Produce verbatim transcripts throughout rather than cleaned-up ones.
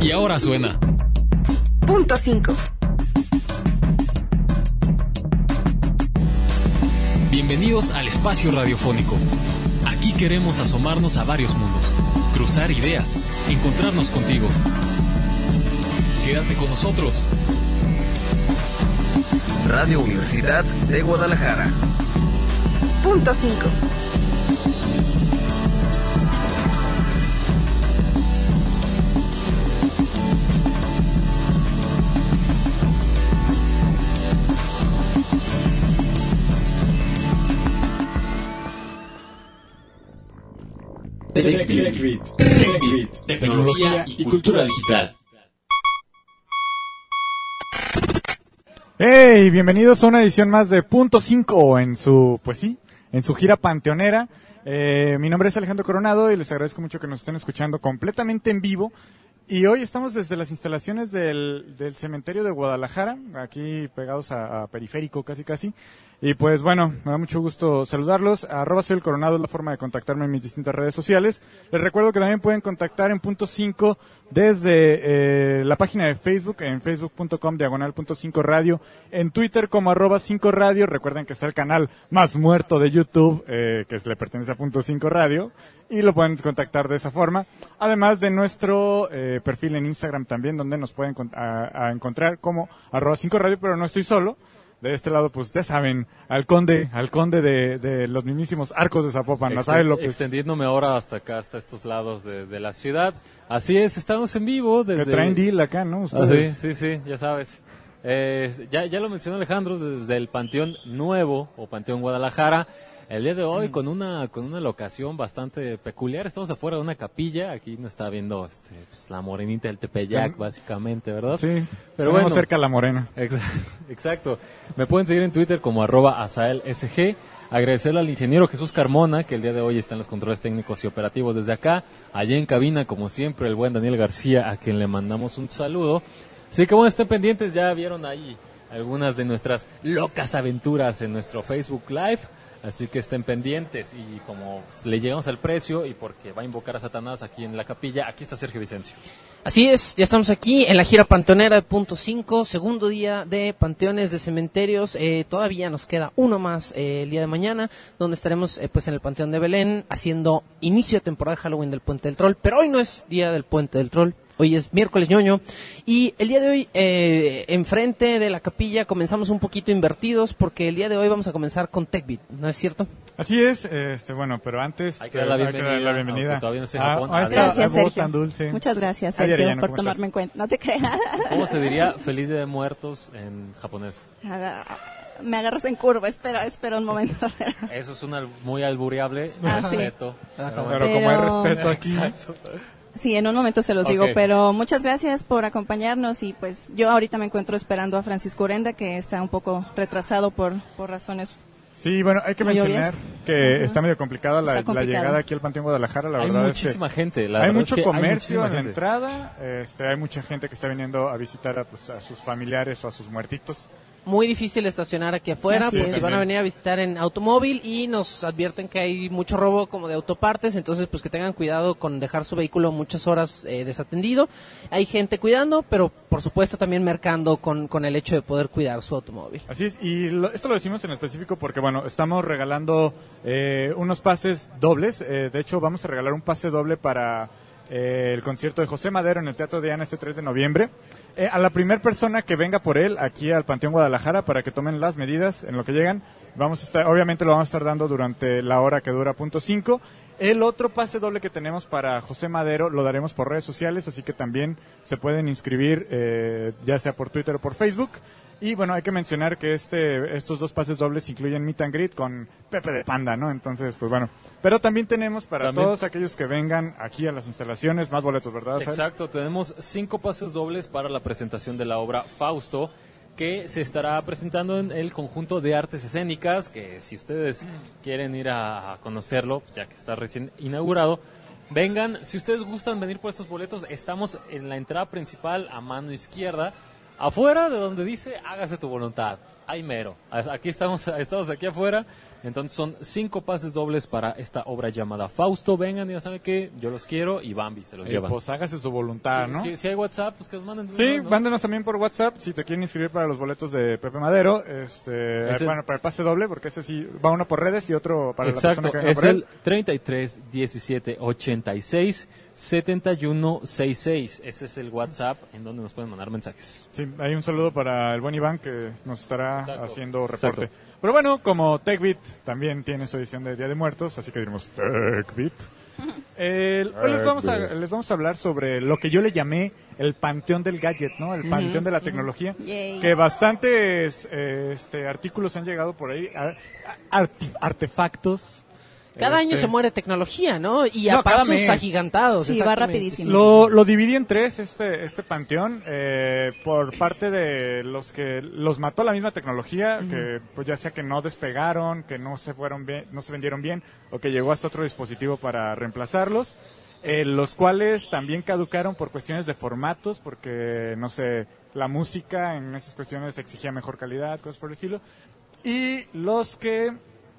Y ahora suena Punto cinco. Bienvenidos al espacio radiofónico. Aquí queremos asomarnos a varios mundos, cruzar ideas, encontrarnos contigo. Quédate con nosotros. Radio Universidad de Guadalajara. Punto cinco. TechBit, TechBit, tecnología y cultura digital. Hey, bienvenidos a una edición más de Punto cinco en su, pues sí, en su gira panteonera. Eh, mi nombre es Alejandro Coronado y les agradezco mucho que nos estén escuchando completamente en vivo. Y hoy estamos desde las instalaciones del, del cementerio de Guadalajara, aquí pegados a, a Periférico casi casi. Y pues bueno, me da mucho gusto saludarlos. Arroba soy el Coronado es la forma de contactarme en mis distintas redes sociales. Les recuerdo que también pueden contactar en Punto cinco desde eh, la página de Facebook, en facebook punto com diagonal punto cinco radio, en Twitter como arroba cinco radio. Recuerden que está el canal más muerto de YouTube, eh, que le pertenece a Punto cinco radio, y lo pueden contactar de esa forma. Además de nuestro eh, perfil en Instagram también, donde nos pueden a, a encontrar como arroba cinco radio, pero no estoy solo. De este lado, pues ya saben, al conde, al conde de, de los mismísimos Arcos de Zapopan, ¿no saben lo que extendiéndome ahora hasta acá, hasta estos lados de, de la ciudad. Así es, estamos en vivo desde... Que traen deal acá, ¿no? Ustedes. Ah, sí, sí, sí, ya sabes. Eh, ya, ya lo mencionó Alejandro, desde el Panteón Nuevo, o Panteón Guadalajara. El día de hoy mm. con una con una locación bastante peculiar. Estamos afuera de una capilla. Aquí nos está viendo este, pues, la morenita del Tepeyac, básicamente, ¿verdad? Sí, pero bueno, cerca la morena. Ex- exacto. Me pueden seguir en Twitter como arroba asaelsg. Agradecerle al ingeniero Jesús Carmona, que el día de hoy está en los controles técnicos y operativos desde acá. Allí en cabina, como siempre, el buen Daniel García, a quien le mandamos un saludo. Así que bueno, estén pendientes. Ya vieron ahí algunas de nuestras locas aventuras en nuestro Facebook Live. Así que estén pendientes, y como le llegamos al precio y porque va a invocar a Satanás aquí en la capilla, aquí está Sergio Vicencio. Así es, ya estamos aquí en la gira panteonera de Punto cinco, segundo día de panteones de cementerios. Eh, todavía nos queda uno más eh, el día de mañana, donde estaremos eh, pues en el Panteón de Belén haciendo inicio de temporada de Halloween del Puente del Troll, pero hoy no es día del Puente del Troll. Hoy es miércoles ñoño y el día de hoy eh, enfrente de la capilla comenzamos un poquito invertidos porque el día de hoy vamos a comenzar con TechBit, ¿no es cierto? Así es, este, bueno, pero antes hay que dar la bienvenida. Hay que dar la bienvenida. Todavía no sé Japón. Ah, gracias, Sergio. Tan dulce. Muchas gracias, Sergio, Ay, Ariana, por tomarme en cuenta. No te creas. ¿Cómo se diría feliz día de muertos en japonés? Me agarras en curva, espera, espera un momento. Eso es una muy albureable, ah, respeto. Sí. Pero, pero, pero como hay respeto aquí. Exacto. Sí, en un momento se los okay. digo, pero muchas gracias por acompañarnos y pues yo ahorita me encuentro esperando a Francisco Urenda, que está un poco retrasado por, por razones. Sí, bueno, hay que mencionar que uh-huh. está medio complicada la, está la llegada aquí al Panteón Guadalajara, la hay verdad muchísima es que gente, la hay mucho es que comercio hay en la gente. entrada, este, hay mucha gente que está viniendo a visitar a, pues, a sus familiares o a sus muertitos. Muy difícil estacionar aquí afuera, Así pues es. si van a venir a visitar en automóvil y nos advierten que hay mucho robo como de autopartes, entonces pues que tengan cuidado con dejar su vehículo muchas horas eh, desatendido. Hay gente cuidando, pero por supuesto también mercando con, con el hecho de poder cuidar su automóvil. Así es, y lo, esto lo decimos en específico porque bueno, estamos regalando eh, unos pases dobles, eh, de hecho vamos a regalar un pase doble para eh, el concierto de José Madero en el Teatro Diana este tres de noviembre. Eh, a la primera persona que venga por él aquí al Panteón Guadalajara para que tomen las medidas en lo que llegan, vamos a estar, obviamente lo vamos a estar dando durante la hora que dura Punto cinco. El otro pase doble que tenemos para José Madero lo daremos por redes sociales, así que también se pueden inscribir eh, ya sea por Twitter o por Facebook. Y bueno, hay que mencionar que este estos dos pases dobles incluyen Meet and Greet con Pepe de Panda, ¿no? Entonces, pues bueno. Pero también tenemos para también todos aquellos que vengan aquí a las instalaciones más boletos, ¿verdad, Sal? Exacto, tenemos cinco pases dobles para la presentación de la obra Fausto, que se estará presentando en el conjunto de artes escénicas, que si ustedes quieren ir a conocerlo, ya que está recién inaugurado, vengan. Si ustedes gustan venir por estos boletos, estamos en la entrada principal a mano izquierda. afuera de donde dice hágase tu voluntad. Ahí mero. Aquí estamos, estamos aquí afuera. Entonces son cinco pases dobles para esta obra llamada Fausto. Vengan, ya saben que yo los quiero y Bambi se los Eh, llevan. pues hágase su voluntad, Sí, ¿no? sí, si hay WhatsApp, pues que os manden. Sí, ¿no? mándenos también por WhatsApp si te quieren inscribir para los boletos de Pepe Madero. Este, Es el- bueno, para el pase doble, porque ese sí va uno por redes y otro para Exacto, la persona que venga es por él. el treinta y tres diecisiete ochenta y seis setenta y uno sesenta y seis. Ese es el WhatsApp en donde nos pueden mandar mensajes. Sí, hay un saludo para el buen Iván que nos estará Exacto. haciendo reporte. Exacto. Pero bueno, como TechBeat también tiene su edición de Día de Muertos, así que diremos TechBeat. Eh, hoy les vamos, a, les vamos a hablar sobre lo que yo le llamé el panteón del gadget, ¿no? El panteón de la tecnología. Yay. Que bastantes eh, este, artículos han llegado por ahí, a- a- arti- artefactos. Cada año Este, se muere tecnología, ¿no? Y a No, cada pasos mes. agigantados. Sí, va exactamente. rapidísimo. Lo, lo dividí en tres este este panteón eh, por parte de los que los mató la misma tecnología, que pues ya sea que no despegaron, que no se fueron bien, no se vendieron bien o que llegó hasta otro dispositivo para reemplazarlos, eh, los cuales también caducaron por cuestiones de formatos, porque no sé, la música en esas cuestiones exigía mejor calidad, cosas por el estilo, y los que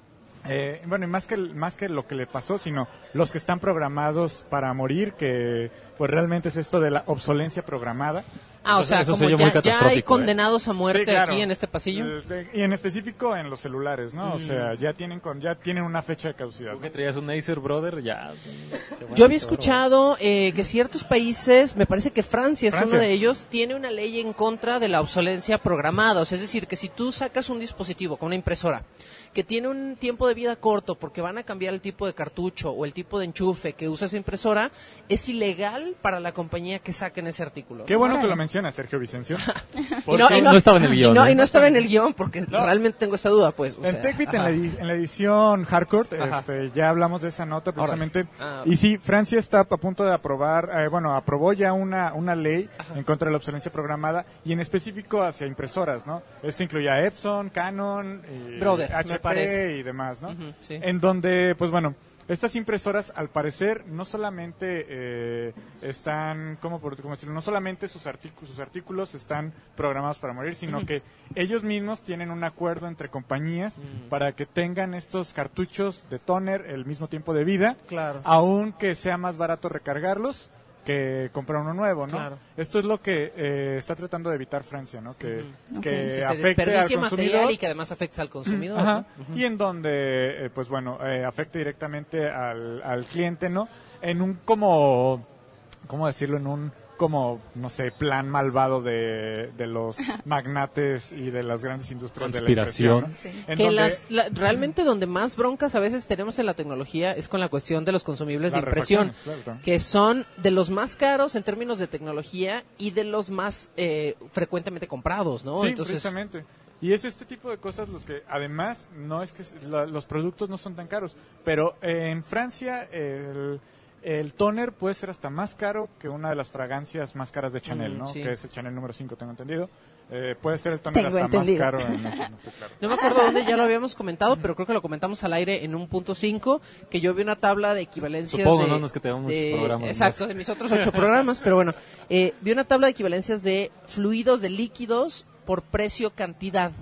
Eh, bueno, y más que más que lo que le pasó, sino los que están programados para morir, que pues realmente es esto de la obsolencia programada. Ah, o Eso- sea, eso como sería ya, muy ya hay catastrófico, ¿eh? condenados a muerte Sí, claro. aquí en este pasillo. Eh, de- y en específico en los celulares, ¿no? O sea, ya tienen con ya tienen una fecha de caducidad. Tú ¿no? que traías un Acer, brother, ya. qué bueno, Yo había qué escuchado eh, que ciertos países, me parece que Francia es Francia. uno de ellos, tiene una ley en contra de la obsolencia programada. O sea, es decir, que si tú sacas un dispositivo con una impresora que tiene un tiempo de vida corto porque van a cambiar el tipo de cartucho o el tipo de enchufe que usa esa impresora, es ilegal para la compañía que saquen ese artículo. Qué bueno que Órale. lo mencionas, Sergio Vicencio. Y no, Porque y no estaba en el y guión, no, ¿eh? y no estaba en el guión porque No. realmente tengo esta duda, pues. o En sea, TechBeat, en ajá. la, edi- en la edición hardcore, Ajá. este, ya hablamos de esa nota precisamente. Ah, y sí, Francia está a punto de aprobar, eh, bueno, aprobó ya una, una ley en contra de la obsolescencia programada y en específico hacia impresoras, ¿no? Esto incluye a Epson, Canon, y Brother, me H P parece. y demás, ¿no? Ujú, sí. En donde, pues bueno, estas impresoras, al parecer, no solamente eh, están, ¿cómo, por, cómo decirlo? No solamente sus, artículos, sus artículos están programados para morir, sino que ellos mismos tienen un acuerdo entre compañías para que tengan estos cartuchos de toner el mismo tiempo de vida, Claro. aunque sea más barato recargarlos que comprar uno nuevo, ¿no? Claro. Esto es lo que eh, está tratando de evitar Francia, ¿no? Que, Ujú. que que se afecte al desperdicie consumidor. material y que además afecte al consumidor. Ajá. ¿no? Y en donde, eh, pues bueno, eh, afecta directamente al, al cliente, ¿no? En un como, ¿cómo decirlo? En un como, no sé, plan malvado de, de los magnates y de las grandes industrias Conspiración. de la impresión, ¿no? Sí. En Que donde las, la- realmente donde más broncas a veces tenemos en la tecnología es con la cuestión de los consumibles de las impresión, refacciones, claro, claro. que son de los más caros en términos de tecnología y de los más eh, frecuentemente comprados, ¿no? Sí, Entonces, precisamente. Y es este tipo de cosas los que, además, no es que s- la- los productos no son tan caros, pero eh, en Francia el, el toner puede ser hasta más caro que una de las fragancias más caras de Chanel, Mm, ¿no? sí. Que es el Chanel número cinco, tengo entendido. Eh, puede ser el toner Tengo hasta entendido. más caro en eso, no sé, claro. no me acuerdo dónde ya lo habíamos comentado, pero creo que lo comentamos al aire en un punto cinco, que yo vi una tabla de equivalencias Supongo, de, ¿no? No es que tengamos muchos de- programas exacto, más. de mis otros ocho programas, pero bueno, eh, vi una tabla de equivalencias de fluidos, de líquidos por precio-cantidad.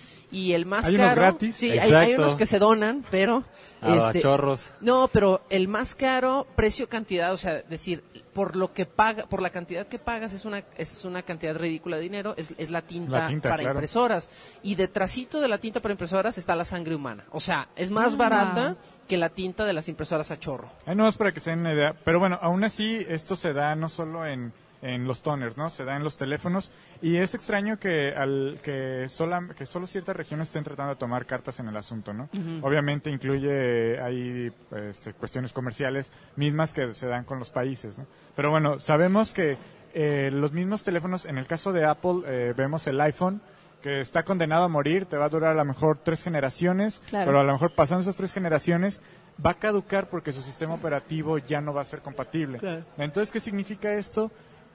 Y el más ¿Hay unos caro, gratis? sí, hay, hay Exacto. unos que se donan, pero Ah, este, chorros. no, pero el más caro precio-cantidad, o sea, decir, por lo que paga, por la cantidad que pagas es una es una cantidad ridícula de dinero, es, es la tinta, La tinta, para claro. impresoras. Y detrásito de la tinta para impresoras está la sangre humana. O sea, es más Ah. barata que la tinta de las impresoras a chorro. Ahí no es para que se den una idea. Pero bueno, aún así, esto se da no solo en, en los toners, ¿no? Se da en los teléfonos. Y es extraño que al que, sola, que solo ciertas regiones estén tratando de tomar cartas en el asunto, ¿no? Obviamente incluye ahí este, cuestiones comerciales mismas que se dan con los países, ¿no? Pero bueno, sabemos que eh, los mismos teléfonos, en el caso de Apple, eh, vemos el iPhone, que está condenado a morir, te va a durar a lo mejor tres generaciones, Claro. pero a lo mejor pasando esas tres generaciones va a caducar porque su sistema operativo ya no va a ser compatible. Claro. Entonces, ¿qué significa esto?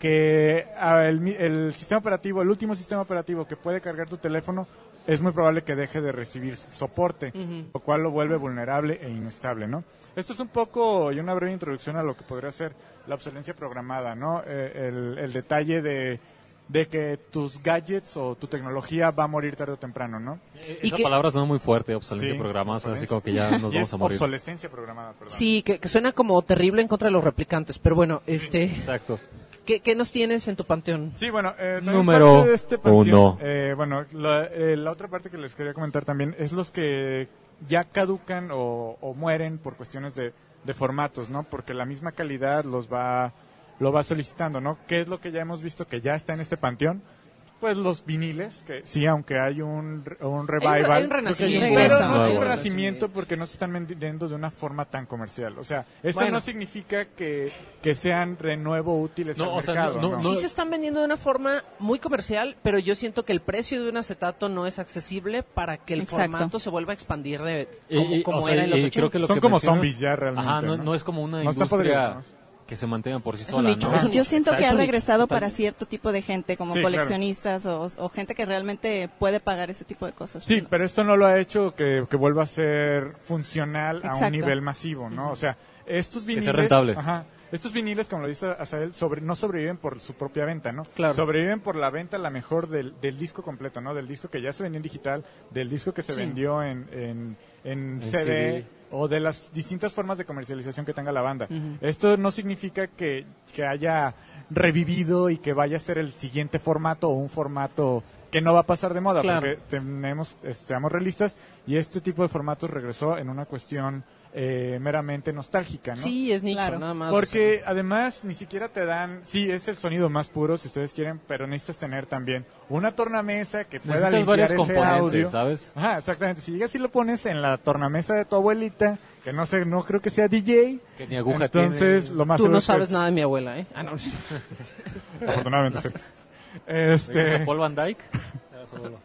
Que ah, el, mi- el sistema operativo, el último sistema operativo que puede cargar tu teléfono, es muy probable que deje de recibir soporte, Ujú. lo cual lo vuelve vulnerable e inestable, ¿no? Esto es un poco y una breve introducción a lo que podría ser la obsolescencia programada, ¿no? Eh, el, el detalle de de que tus gadgets o tu tecnología va a morir tarde o temprano, ¿no? Y esa que, palabra suena muy fuerte, obsolescencia sí, programada, obsolescencia. así como que ya nos y vamos es a morir. Obsolescencia programada, perdón. Sí, que, que suena como terrible en contra de los replicantes, pero bueno, este... Exacto. ¿Qué, ¿Qué nos tienes en tu panteón? Sí, bueno, eh, también Número parte de este panteón, uno. Eh, bueno, la, eh, la otra parte que les quería comentar también es los que ya caducan o, o mueren por cuestiones de, de formatos, ¿no? Porque la misma calidad los va lo va solicitando, ¿no? ¿Qué es lo que ya hemos visto que ya está en este panteón? Pues los viniles, que sí, aunque hay un, un revival, hay un renacimiento, pero no, no es no, un no, renacimiento porque no se están vendiendo de una forma tan comercial. O sea, eso bueno. no significa que, que sean renuevo útiles no, al o sea, mercado. no, ¿no? no, Sí se están vendiendo de una forma muy comercial, pero yo siento que el precio de un acetato no es accesible para que el Exacto. formato se vuelva a expandir de, Y- como, y, como o sea, era en los y ochenta. creo que lo Son que como mencionas- zombies ya realmente, Ajá, no, ¿no? no es como una No están industria podridos, que se mantenga por sí Es un sola, nicho, ¿no? es un- Yo siento Exacto, que es ha un nicho, regresado para totalmente. cierto tipo de gente, como Sí, claro. coleccionistas o, o gente que realmente puede pagar ese tipo de cosas. Sí, pero esto no lo ha hecho que, que vuelva a ser funcional a un Exacto. nivel masivo, ¿no? O sea, estos viniles... sea rentable. Ajá, estos viniles, como lo dice Azael, sobre, no sobreviven por su propia venta, ¿no? Claro. Sobreviven por la venta, a la mejor, del, del disco completo, ¿no? Del disco que ya se vendió en digital, del disco que se Sí. vendió en, en, en En C D, C D. o de las distintas formas de comercialización que tenga la banda. Ujú. Esto no significa que, que haya revivido y que vaya a ser el siguiente formato o un formato que no va a pasar de moda, Claro. porque tenemos, eh, seamos realistas, y este tipo de formatos regresó en una cuestión eh, meramente nostálgica, ¿no? Sí, es nicho, Claro. nada más. Porque además ni siquiera te dan, sí, es el sonido más puro si ustedes quieren, pero necesitas tener también una tornamesa que pueda Necesitas limpiar varios ese componentes, audio. ¿sabes? Ajá, exactamente. Si llegas y lo pones en la tornamesa de tu abuelita, que no sé, no creo que sea D J, Que ni aguja entonces tiene. lo más Tú seguro no es que sabes es- nada de mi abuela, ¿eh? Ah, no. Afortunadamente sí. ¿Oigas Este, a Paul Van Dyke? Era su abuelo.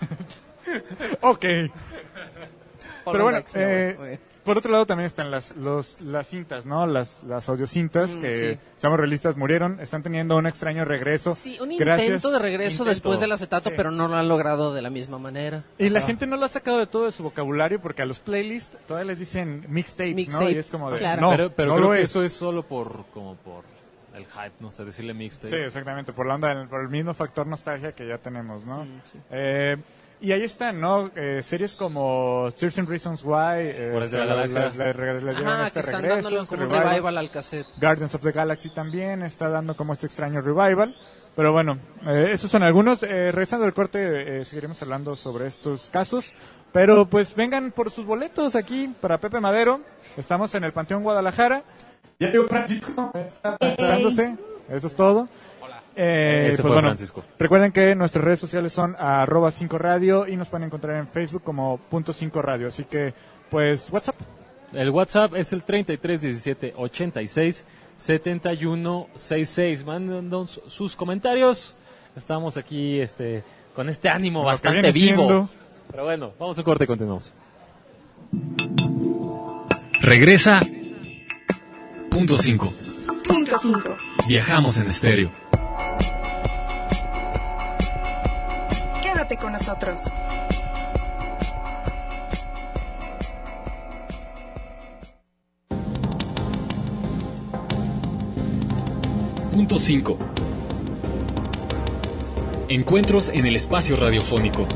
ok. Paul Pero bueno, Van Dyke, sí, mi abuela. eh, Muy bien. por otro lado también están las los, las cintas, ¿no? Las las audiocintas Mm, que, sí. seamos realistas, murieron, están teniendo un extraño regreso. Sí, un Gracias- intento de regreso Intento. después del acetato, Sí. pero no lo han logrado de la misma manera. Y la Ajá. gente no lo ha sacado de todo de su vocabulario porque a los playlists todavía les dicen mixtapes, ¿no? Mixtape. Y es como de, Claro. no, pero pero no creo lo que es. eso es solo por como por el hype, no sé, decirle mixtape. Sí, exactamente, por la onda, por el mismo factor nostalgia que ya tenemos, ¿no? Mm, sí. Eh, y ahí están, ¿no? Eh, series como thirteen Reasons Why, eh, Guardianes de la le- Galaxia. le- le- le dieron Ajá, este que están regreso, dándole este como un revival. revival al cassette. Guardians of the Galaxy también está dando como este extraño revival. Pero bueno, eh, esos son algunos. Eh, regresando del corte, eh, seguiremos hablando sobre estos casos. Pero pues vengan por sus boletos aquí para Pepe Madero. Estamos en el Panteón Guadalajara. Ya llegó Francisco, está presentándose. Eso es todo. Eh, Ese pues fue bueno, Francisco. recuerden que nuestras redes sociales son arroba cinco radio y nos pueden encontrar en Facebook como punto cinco radio. Así que, pues, WhatsApp. El WhatsApp es el treinta y tres diecisiete ochenta y seis setenta y uno sesenta y seis. Mándanos sus comentarios. Estamos aquí este con este ánimo Lo que bastante viene vivo. siendo- Pero bueno, vamos a corte y continuamos. Regresa punto cinco. Punto cinco. Viajamos en estéreo. Quédate con nosotros. Punto cinco. Encuentros en el espacio radiofónico.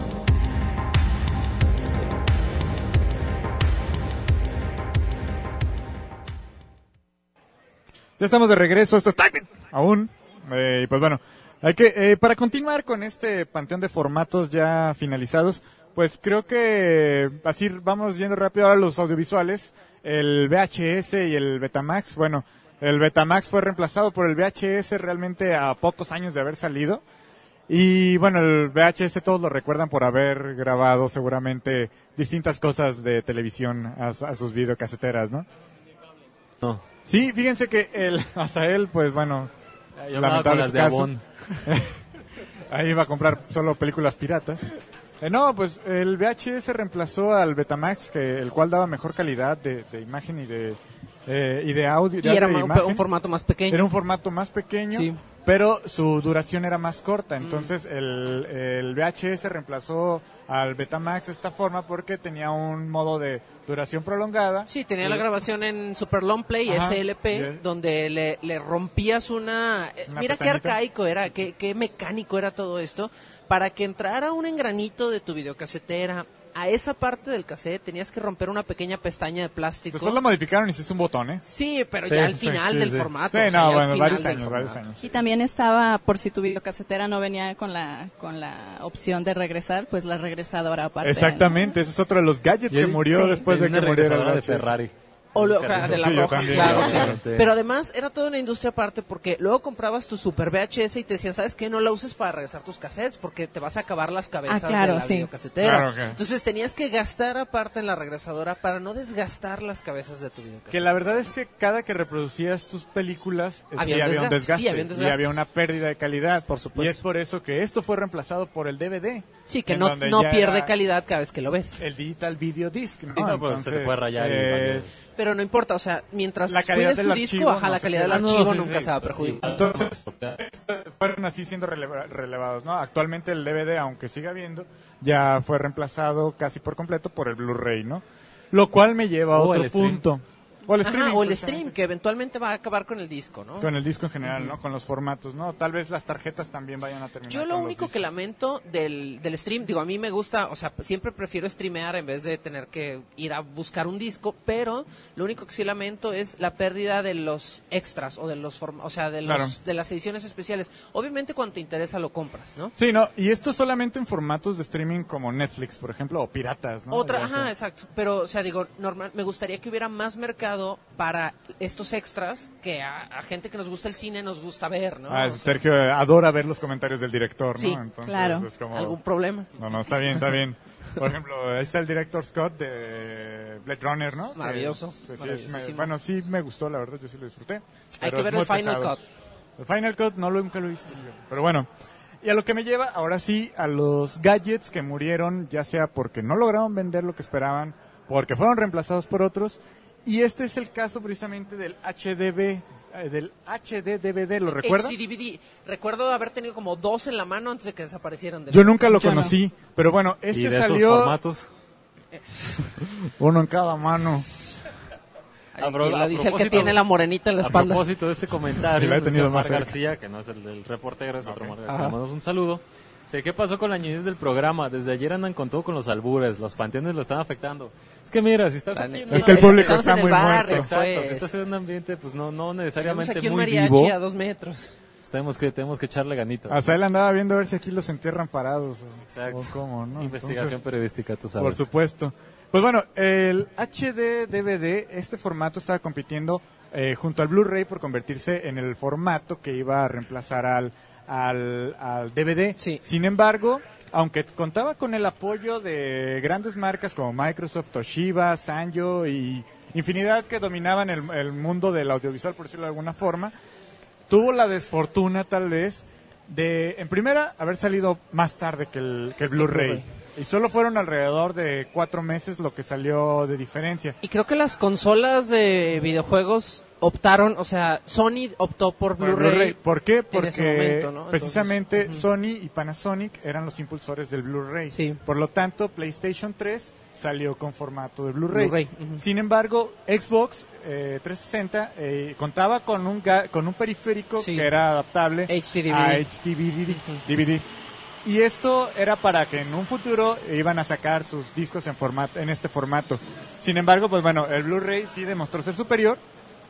Ya estamos de regreso, esto está aún. Eh, y pues bueno, hay que eh, para continuar con este panteón de formatos ya finalizados, pues creo que así vamos yendo rápido ahora a los audiovisuales. El V H S y el Betamax, bueno, el Betamax fue reemplazado por el V H S realmente a pocos años de haber salido. Y bueno, el V H S todos lo recuerdan por haber grabado seguramente distintas cosas de televisión a, a sus videocaseteras, ¿no? No. Sí, fíjense que el Azael, pues bueno, Yo andaba con lamentable las su de caso. Avon. Ahí iba a comprar solo películas piratas. Eh, no, pues el V H S reemplazó al Betamax, que el cual daba mejor calidad de, de imagen y de eh, y de audio. Y de era audio e ma- imagen. un formato más pequeño. Era un formato más pequeño, Sí. pero su duración era más corta. Entonces el, el V H S reemplazó al Betamax de esta forma porque tenía un modo de duración prolongada. Sí, tenía la grabación en Super Long Play, Ajá. S L P, Yeah. donde le, le rompías una... eh, Una mira qué pestañita. arcaico era, qué, qué mecánico era todo esto. Para que entrara un engranito de tu videocasetera a esa parte del cassette, tenías que romper una pequeña pestaña de plástico. Después lo modificaron y se hizo un botón, ¿eh? Sí, pero Sí, ya al sí, final sí, del sí. formato. Sí, o sea, no, ya al bueno, final varios del años, varios formato. años. Y también estaba, por si tu videocasetera no venía con la con la opción de regresar, pues la regresadora aparte. Exactamente, ese es otro de los gadgets Y que el- murió sí. después de Tenía que una muriera el regresadora de V H S. Ferrari. O lo, Carrito. de las Sí, yo rojas, también, claro, yo sí. también. Pero además era toda una industria aparte porque luego comprabas tu super V H S y te decían, ¿sabes qué? No la uses para regresar tus cassettes porque te vas a acabar las cabezas Ah, claro, de la sí. videocasetera. Claro que- Entonces tenías que gastar aparte en la regresadora para no desgastar las cabezas de tu videocasetera. Que la verdad es que cada que reproducías tus películas, eh, Había sí un había un desgaste, desgaste, sí, había un y desgaste. había una pérdida de calidad. Por supuesto. Y es por eso que esto fue reemplazado por el D V D. Sí, que en no, donde no ya pierde era calidad cada vez que lo ves. El Digital Video Disc, ¿no? Sí, no, pues, se te puede rayar y eh, vale. Pero no importa, o sea, mientras La calidad cuides del tu disco, archivo, ajá, no la se calidad del pierde. archivo No, sí, nunca sí. se va a perjudicar. Entonces, fueron así siendo releva- relevados, ¿no? Actualmente el D V D, aunque siga habiendo, ya fue reemplazado casi por completo por el Blu-ray, ¿no? Lo cual me lleva a O otro el stream. punto. O el Ajá, streaming, o el precisamente. stream, que eventualmente va a acabar con el disco, ¿no? Con el disco en general, ¿no? Con los formatos, ¿no? Tal vez las tarjetas también vayan a terminar Yo lo con los único que discos. lamento del, del stream, digo, a mí me gusta, o sea, siempre prefiero streamear en vez de tener que ir a buscar un disco, pero lo único que sí lamento es la pérdida de los extras o de los forma, o sea, de los Claro. de las ediciones especiales. Obviamente cuando te interesa lo compras, ¿no? Sí, no, y esto solamente en formatos de streaming como Netflix, por ejemplo, o piratas, ¿no? Otra, O sea, ajá, exacto. Pero, o sea, digo, normal, me gustaría que hubiera más mercado para estos extras que a, a gente que nos gusta el cine nos gusta ver, ¿no? Ah, O sea, Sergio adora ver los comentarios del director, ¿no? Sí, Entonces, claro. es como... ¿Algún problema? No, no, está bien, está bien. Por ejemplo, ahí está el director Scott de Blade Runner, ¿no? Maravilloso, Que, pues, sí, es- maravillosísimo. me- bueno, sí me gustó, la verdad, yo sí lo disfruté. Hay pero que es ver muy el Final pesado. Cut. El Final Cut no lo, nunca lo he visto, fíjate. Pero bueno, y a lo que me lleva, ahora sí, a los gadgets que murieron, ya sea porque no lograron vender lo que esperaban, porque fueron reemplazados por otros, y este es el caso precisamente del H D V, eh, del H D D V D, ¿lo recuerda? H D D V D. Recuerdo haber tenido como dos en la mano antes de que desaparecieran. del- Yo nunca lo Yo no. conocí, pero bueno, Y este de esos salió formatos. uno en cada mano. Ay, pro- que la a dice el que propósito- tiene la morenita en la A espalda. propósito de este comentario, Y lo he el tenido señor más Mar cerca. García, que no es el del reportero, es otro Mar García, Ajá. le mandamos un saludo. Sí, ¿qué pasó con la ñoñez del programa? Desde ayer andan con todo con los albures, los panteones lo están afectando. Es que mira, si estás Tan- aquí... Es que el público Estamos está en el muy barrio, muerto. Exacto, pues. si estás en un ambiente, pues no, no Tenemos necesariamente aquí un muy mariachi vivo, a dos metros. pues tenemos que, tenemos que echarle ganitas. Hasta él andaba viendo a ver si aquí los entierran parados. O, Exacto. o cómo, ¿no? Investigación Entonces, periodística, tú sabes. por supuesto. Pues bueno, el H D D V D, este formato estaba compitiendo eh, junto al Blu-ray por convertirse en el formato que iba a reemplazar al, al, al D V D. Sí. Sin embargo, aunque contaba con el apoyo de grandes marcas como Microsoft, Toshiba, Sanyo y infinidad que dominaban el, el mundo del audiovisual, por decirlo de alguna forma, tuvo la desfortuna tal vez de, en primera, haber salido más tarde que el, que el Blu-ray. Blu-ray. Y solo fueron alrededor de cuatro meses lo que salió de diferencia. Y creo que las consolas de videojuegos optaron, o sea, Sony optó por Por el Blu-ray. ¿Por qué? en Porque ese momento, ¿no? precisamente Entonces, Sony y Panasonic eran los impulsores del Blu-ray. Sí. Por lo tanto, PlayStation tres salió con formato de Blu-ray. Blu-ray, ujú. Sin embargo, Xbox eh, trescientos sesenta eh, contaba con un ga- con un periférico Sí. que era adaptable H D D V D. a H D D V D. Y esto era para que en un futuro iban a sacar sus discos en formato en este formato. Sin embargo, pues bueno, el Blu-ray sí demostró ser superior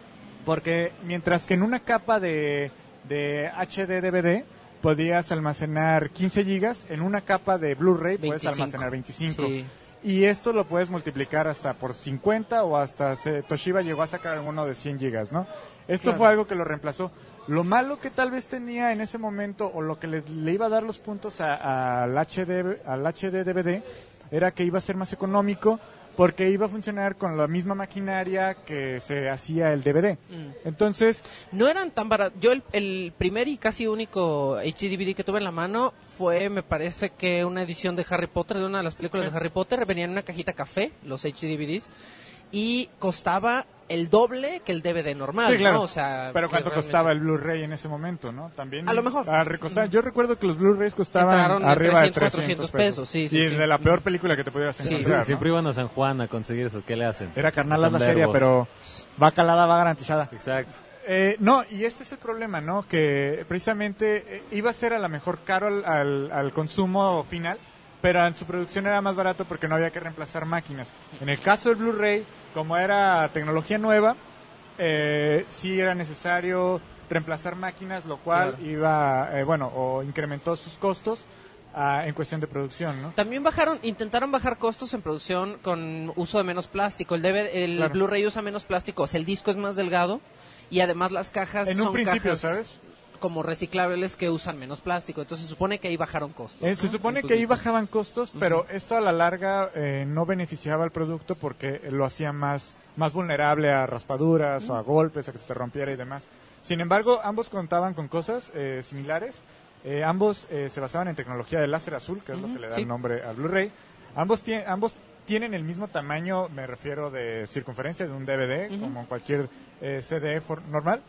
porque mientras que en una capa de, de H D D V D podías almacenar quince gigas, en una capa de Blu-ray puedes veinticinco. almacenar veinticinco. Sí. Y esto lo puedes multiplicar hasta por cincuenta o hasta se- Toshiba llegó a sacar uno de cien gigas, ¿no? Esto Claro. fue algo que lo reemplazó. Lo malo que tal vez tenía en ese momento o lo que le, le iba a dar los puntos a- al H D, al H D D V D era que iba a ser más económico porque iba a funcionar con la misma maquinaria que se hacía el D V D. Mm. Entonces, No eran tan baratos. Yo el, el primer y casi único H D D V D que tuve en la mano fue, me parece que una edición de Harry Potter, de una de las películas de Harry Potter. Venía en una cajita café, los H D D V Ds, y costaba el doble que el D V D normal, Sí, claro. ¿no? O sea, pero que ¿cuánto realmente- costaba el Blu-ray en ese momento, no? También A lo mejor. al recostar- yo recuerdo que los Blu-rays costaban Entraron en arriba de trescientos, trescientos cuatrocientos pesos, sí, sí, y sí. de la peor película que te pudieras Sí, encontrar, ¿no? Siempre iban a San Juan a conseguir eso. ¿Qué le hacen? Era carnal Son la serie, verbos. pero va calada, va garantizada. Exacto. Eh, no, y este es el problema, ¿no? Que precisamente eh, iba a ser a lo mejor caro al, al, al consumo final, pero en su producción era más barato porque no había que reemplazar máquinas. En el caso del Blu-ray, como era tecnología nueva, eh, sí era necesario reemplazar máquinas, lo cual Claro. iba, eh, bueno, o incrementó sus costos ah, en cuestión de producción, ¿no? También bajaron, intentaron bajar costos en producción con uso de menos plástico. El D V D, el Claro. Blu-ray usa menos plástico, o sea, el disco es más delgado y además las cajas En un son principio, cajas ¿sabes? como reciclables que usan menos plástico. Entonces se supone que ahí bajaron costos. Eh, se ¿no? supone En que ahí producto. bajaban costos, pero esto a la larga eh, no beneficiaba al producto porque lo hacía más, más vulnerable a raspaduras o a golpes, a que se te rompiera y demás. Sin embargo, ambos contaban con cosas eh, similares. Eh, ambos eh, se basaban en tecnología de láser azul, que es lo que le da sí. el nombre al Blu-ray. Ambos, tie- ambos tienen el mismo tamaño, me refiero de circunferencia de un D V D, como cualquier eh, C D for- normal.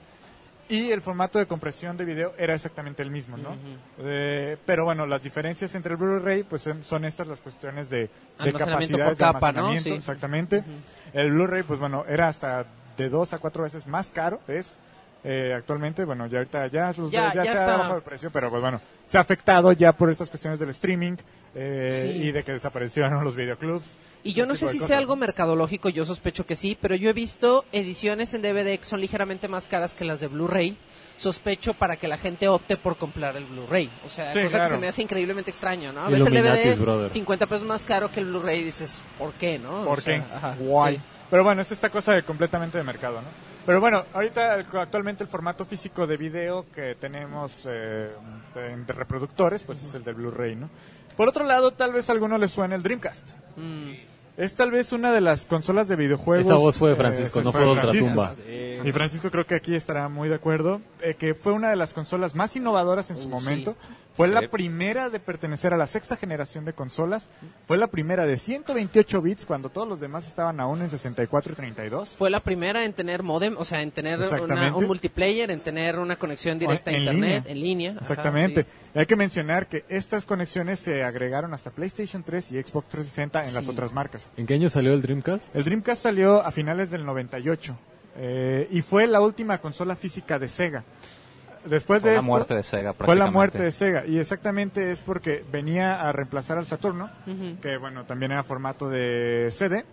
Y el formato de compresión de video era exactamente el mismo, ¿no? Eh, pero bueno, las diferencias entre el Blu-ray pues son- son estas las cuestiones de, de Almacenamiento capacidades por de capa, ¿no? almacenamiento, Sí. exactamente. El Blu-ray pues bueno, era hasta de dos a cuatro veces más caro, es eh, actualmente, bueno, ya ahorita ya, los- Ya- ya ya se ha está. bajado el precio, pero pues bueno, se ha afectado ya por estas cuestiones del streaming eh, Sí. y de que desaparecieron los videoclubs. Y yo ese no tipo sé de si cosas, sea algo ¿no? mercadológico, yo sospecho que sí, pero yo he visto ediciones en D V D que son ligeramente más caras que las de Blu-ray. Sospecho para que la gente opte por comprar el Blu-ray. O sea, Sí, cosa claro. que se me hace increíblemente extraño, ¿no? A veces el D V Illuminatis, D brother. cincuenta pesos más caro que el Blu-ray y dices, ¿por qué, no? ¿Por O sea, qué? ajá, Guay. sí. Pero bueno, es esta cosa de completamente de mercado, ¿no? Pero bueno, ahorita el- actualmente el formato físico de video que tenemos eh, de, de reproductores, pues es el del Blu-ray, ¿no? Por otro lado, tal vez a alguno le suene el Dreamcast. Mm. Es tal vez una de las consolas de videojuegos. Esa voz fue de eh, Francisco, esa no fue fue de de otra Francisco. tumba. Y Francisco creo que aquí estará muy de acuerdo, eh, que fue una de las consolas más innovadoras en su Uh, momento. sí. Fue Sí. la primera de pertenecer a la sexta generación de consolas. Fue la primera de ciento veintiocho bits cuando todos los demás estaban aún en sesenta y cuatro y treinta y dos. Fue la primera en tener modem, o sea, en tener una- Exactamente. un multiplayer, en tener una conexión directa a En internet, línea. en línea. Ajá, Exactamente. sí. Y hay que mencionar que estas conexiones se agregaron hasta PlayStation tres y Xbox trescientos sesenta en las Sí. otras marcas. ¿En qué año salió el Dreamcast? El Dreamcast salió a finales del noventa y ocho eh, y fue la última consola física de Sega. Después Fue de la esto, muerte de Sega, fue la prácticamente. muerte de Sega y exactamente es porque venía a reemplazar al Saturno, Ujú. que bueno, también era formato de C D.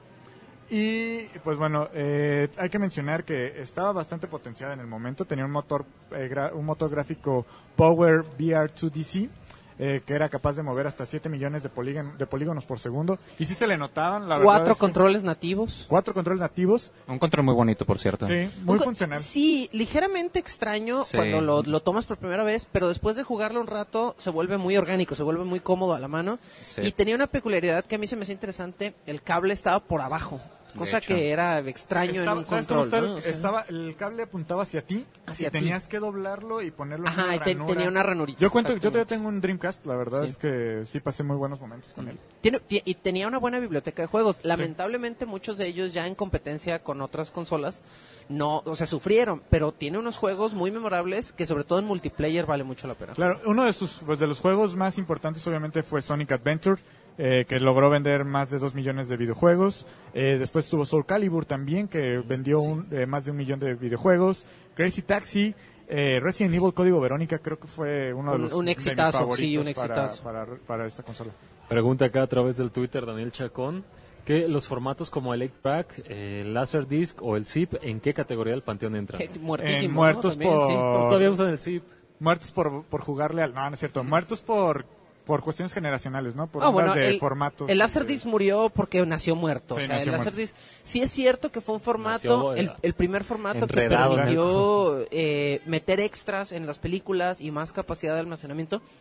Y pues bueno, eh, hay que mencionar que estaba bastante potenciada en el momento, tenía un motor eh, gra- un motor gráfico Power V R dos D C eh, que era capaz de mover hasta siete millones de, polígon- de polígonos por segundo y sí se le notaban, la verdad Cuatro es que- controles nativos. cuatro controles nativos, Un control muy bonito, por cierto. sí, muy Un co- funcional. Sí, ligeramente extraño Sí. cuando lo, lo tomas por primera vez, pero después de jugarlo un rato se vuelve muy orgánico, se vuelve muy cómodo a la mano. Sí. Y tenía una peculiaridad que a mí se me hacía interesante, el cable estaba por abajo, cosa hecho. que era extraño Estaba- en un ¿sabes cómo control. está el, ¿no? O sea, estaba, el cable apuntaba hacia ti Hacia y ti. tenías que doblarlo y ponerlo en Ajá, una y te- ranura. tenía una ranurita. Yo cuento, yo todavía exactamente. tengo un Dreamcast, la verdad Sí. es que sí pasé muy buenos momentos con él. Tiene- ti- y tenía una buena biblioteca de juegos. Lamentablemente muchos de ellos ya en competencia con otras consolas no, o sea, sufrieron, pero tiene unos juegos muy memorables que sobre todo en multiplayer vale mucho la pena. Claro, uno de sus pues, de los juegos más importantes obviamente fue Sonic Adventure, eh, que logró vender más de dos millones de videojuegos. Eh, después tuvo Soul Calibur también, que vendió un, eh, más de un millón de videojuegos. Crazy Taxi, eh, Resident Evil Código Verónica, creo que fue uno de Un- los un de mis exitazo, favoritos sí, un para- exitazo. Para, para esta consola. Pregunta acá a través del Twitter Daniel Chacón que los formatos como el eight track, el Laserdisc o el zip, ¿en qué categoría del panteón entran? Eh, Muertísimo, En ¿no? muertos También, por- sí. Pues todavía usan el zip. Muertos por, por jugarle al... No, no es cierto. Muertos por, por cuestiones generacionales, ¿no? Por Ah, ondas bueno, de el, formatos. el Laserdisc murió porque nació muerto. Sí, o sea, nació el muerto. Laserdisc sí es cierto que fue un formato, Nació, el, eh, el primer formato que enredado en el- permitió eh, meter extras en las películas y más capacidad de almacenamiento.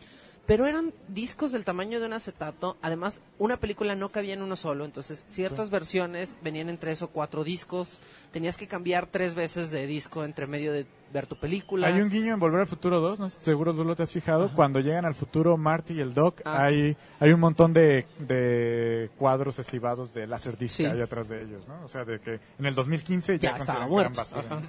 pero eran discos del tamaño de un acetato. Además, una película no cabía en uno solo, entonces ciertas sí. versiones venían en tres o cuatro discos. Tenías que cambiar tres veces de disco entre medio de ver tu película. Hay un guiño en Volver al Futuro dos, no sé, seguro tú lo te has fijado. Ajá. Cuando llegan al futuro Marty y el Doc, ah, hay hay un montón de, de cuadros estivados de Laserdisc sí. ahí atrás de ellos, ¿no? O sea, de que en el dos mil quince ya, ya estaba muerto.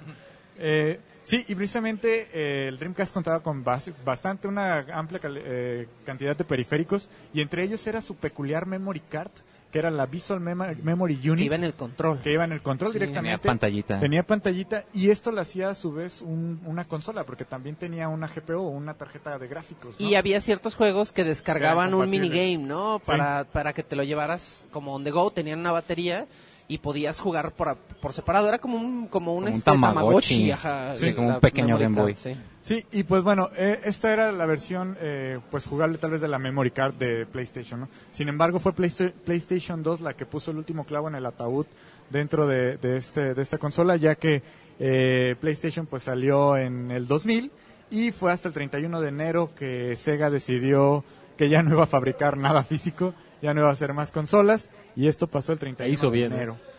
Eh, sí, y precisamente eh, el Dreamcast contaba con base, bastante, una amplia eh, cantidad de periféricos, y entre ellos era su peculiar memory card, que era la Visual Mem- Memory Unit. Que iba en el control. Que iba en el control sí, directamente. Tenía pantallita. Tenía pantallita, y esto lo hacía a su vez un, una consola, porque también tenía una G P U o una tarjeta de gráficos, ¿no? Y había ciertos juegos que descargaban un minigame, ¿no? Para, sí. para que te lo llevaras como on the go, tenían una batería y podías jugar por, por separado. Era como un como un, como este, un Tamagotchi. Tamagotchi. Ajá, sí, como un pequeño Game Boy. Sí. Sí, y pues bueno, eh, esta era la versión eh, pues jugable tal vez de la memory card de PlayStation, ¿no? Sin embargo, fue Playsta- PlayStation dos la que puso el último clavo en el ataúd dentro de, de, este, de esta consola, ya que eh, PlayStation pues salió en el dos mil, y fue hasta el treinta y uno de enero que Sega decidió que ya no iba a fabricar nada físico, ya no iba a hacer más consolas, y esto pasó el treinta y uno hizo de bien, enero. ¿eh?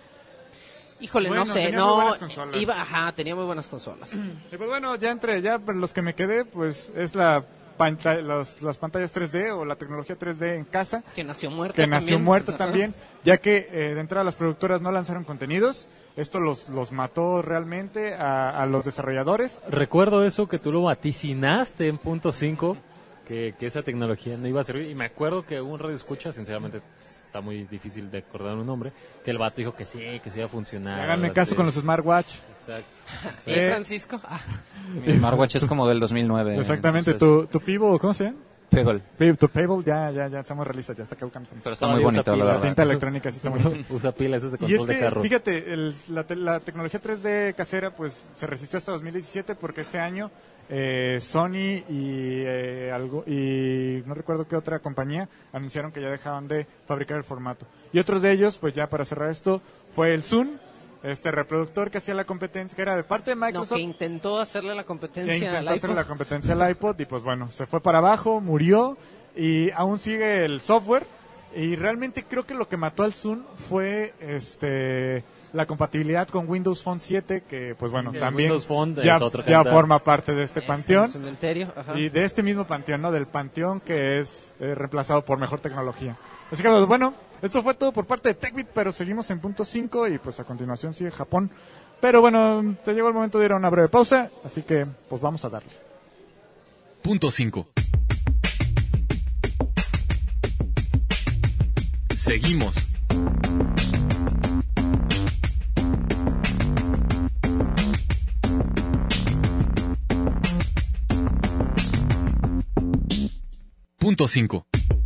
Híjole, Bueno, no sé, tenía no, muy buenas consolas. iba, ajá, tenía muy buenas consolas. Y pues bueno, ya entre ya pues, los que me quedé, pues es la panta- los, las pantallas tres D o la tecnología tres D en casa. Que nació muerta Que nació también. muerta también, ya que eh, de entrada las productoras no lanzaron contenidos. Esto los, los mató realmente a, a los desarrolladores. Recuerdo eso que tú lo vaticinaste en punto cinco, que, que esa tecnología no iba a servir. Y me acuerdo que un radio escucha, sinceramente está muy difícil de acordar un nombre, que el vato dijo que sí, que sí iba a funcionar. Háganme caso con los smartwatch. Exacto. ¿Y eh, Francisco? Ah. Mi smartwatch es como del dos mil nueve. Exactamente, entonces... tu, tu Pivo, ¿cómo se llama? Pebble. P- tu Pebble, ya, ya, ya estamos realistas, ya está caducando. Pero está muy bonito, la La verdad. tinta electrónica sí está bonita. Usa pilas, es de Y control es que, de carro. fíjate, el, la, te- la tecnología tres D casera pues se resistió hasta dos mil diecisiete, porque este año eh, Sony y, eh, algo, y no recuerdo qué otra compañía anunciaron que ya dejaban de fabricar el formato. Y otros de ellos, pues ya para cerrar esto, fue el Zune, este reproductor que hacía la competencia, que era de parte de Microsoft. No, que intentó hacerle la que competencia intentó al hacerle iPod. la competencia al iPod, y pues bueno, se fue para abajo, murió, y aún sigue el software. Y realmente creo que lo que mató al Zune fue este la compatibilidad con Windows Phone siete, que pues bueno, El también Windows Phone ya, es otro ya cantar. forma parte de este Este, panteón. cementerio, ajá. Y de este mismo panteón, ¿no? Del panteón que es eh, reemplazado por mejor tecnología. Así que pues, bueno, esto fue todo por parte de TechBit, pero seguimos en punto cinco, y pues a continuación sigue Japón. Pero bueno, te llegó el momento de ir a una breve pausa, así que pues vamos a darle. Punto cinco. Seguimos. Punto cinco.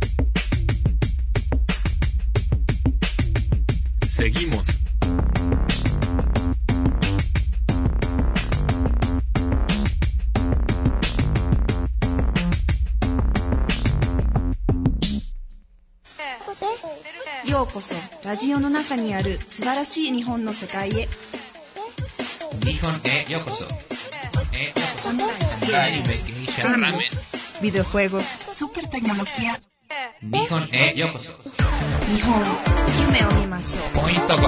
Seguimos. ようこそラジオの中にある素晴らしい日本の世界へ。 日本へようこそ。え、 videojuegos, super tecnología. 日本へようこそ。 日本、夢を見ましょう。 ポイントご。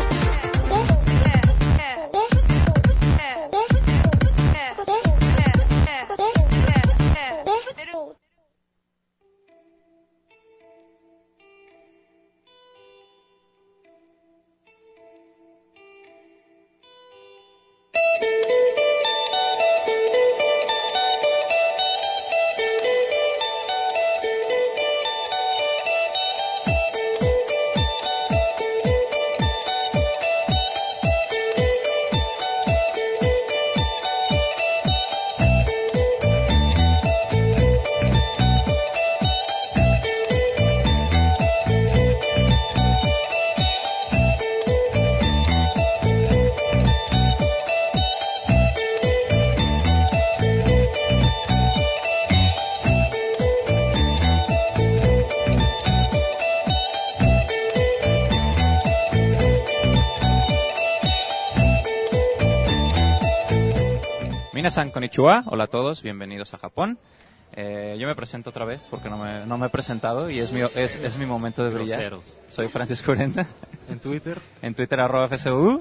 Minasan konnichiwa, hola a todos, bienvenidos a Japón. Eh, yo me presento otra vez porque no me, no me he presentado y es mi, es, es mi momento de brillar. Groseros. Soy Francisco Urenda. ¿En Twitter? En Twitter, arroba F C U.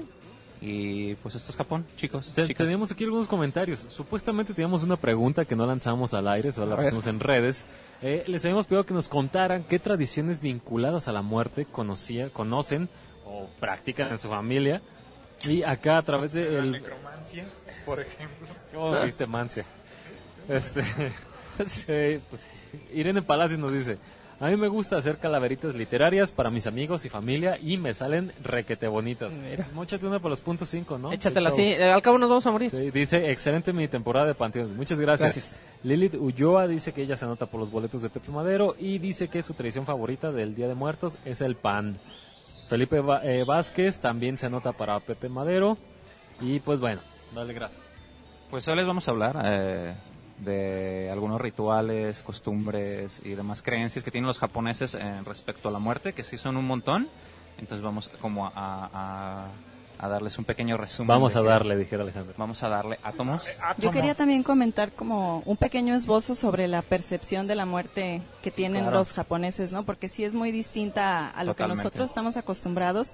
Y pues esto es Japón, chicos. Te- chicas. Teníamos aquí algunos comentarios. Supuestamente teníamos una pregunta que no lanzamos al aire, solo la pusimos en redes. Eh, les habíamos pedido que nos contaran qué tradiciones vinculadas a la muerte conocía, conocen o practican en su familia. Y acá a través de La el... necromancia, por ejemplo. ¿Cómo viste, Mancia? Este, eh, pues, Irene Palacios nos dice: a mí me gusta hacer calaveritas literarias para mis amigos y familia y me salen requete bonitas. Mira. Móchate una por los puntos cinco, ¿no? Échatela Chau. así, eh, al cabo nos vamos a morir. Sí, dice, excelente mi temporada de Panteones. Muchas gracias. Gracias. Lilith Ulloa dice que ella se anota por los boletos de Pepe Madero y dice que su tradición favorita del Día de Muertos es el pan. Felipe Va- eh, Vázquez también se anota para Pepe Madero. Y pues bueno, dale gracias. Pues hoy les vamos a hablar eh, de algunos rituales, costumbres y demás creencias que tienen los japoneses en respecto a la muerte, que sí son un montón. Entonces vamos como a, a, a darles un pequeño resumen. Vamos de a qué darle, es. dijera Alejandro. Vamos a darle átomos. Yo quería también comentar como un pequeño esbozo sobre la percepción de la muerte que tienen claro. los japoneses, ¿no? Porque sí es muy distinta a lo Totalmente. que nosotros estamos acostumbrados.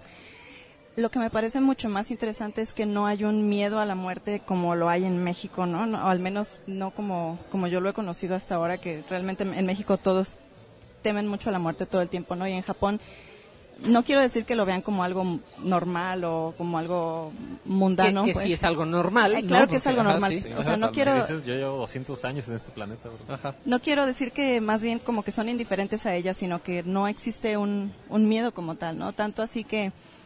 Lo que me parece mucho más interesante es que no hay un miedo a la muerte como lo hay en México, ¿no? No, o al menos no como, como yo lo he conocido hasta ahora, que realmente en México todos temen mucho a la muerte todo el tiempo, ¿no? Y en Japón, no quiero decir que lo vean como algo normal o como algo mundano. Que, que pues. sí es algo normal. Ay, claro ¿no? que es Porque, algo ajá, normal. sí. O sea, no Me quiero... dices, yo llevo doscientos años en este planeta, bro. Ajá. No quiero decir que más bien como que son indiferentes a ella, sino que no existe un, un miedo como tal, ¿no? Tanto así que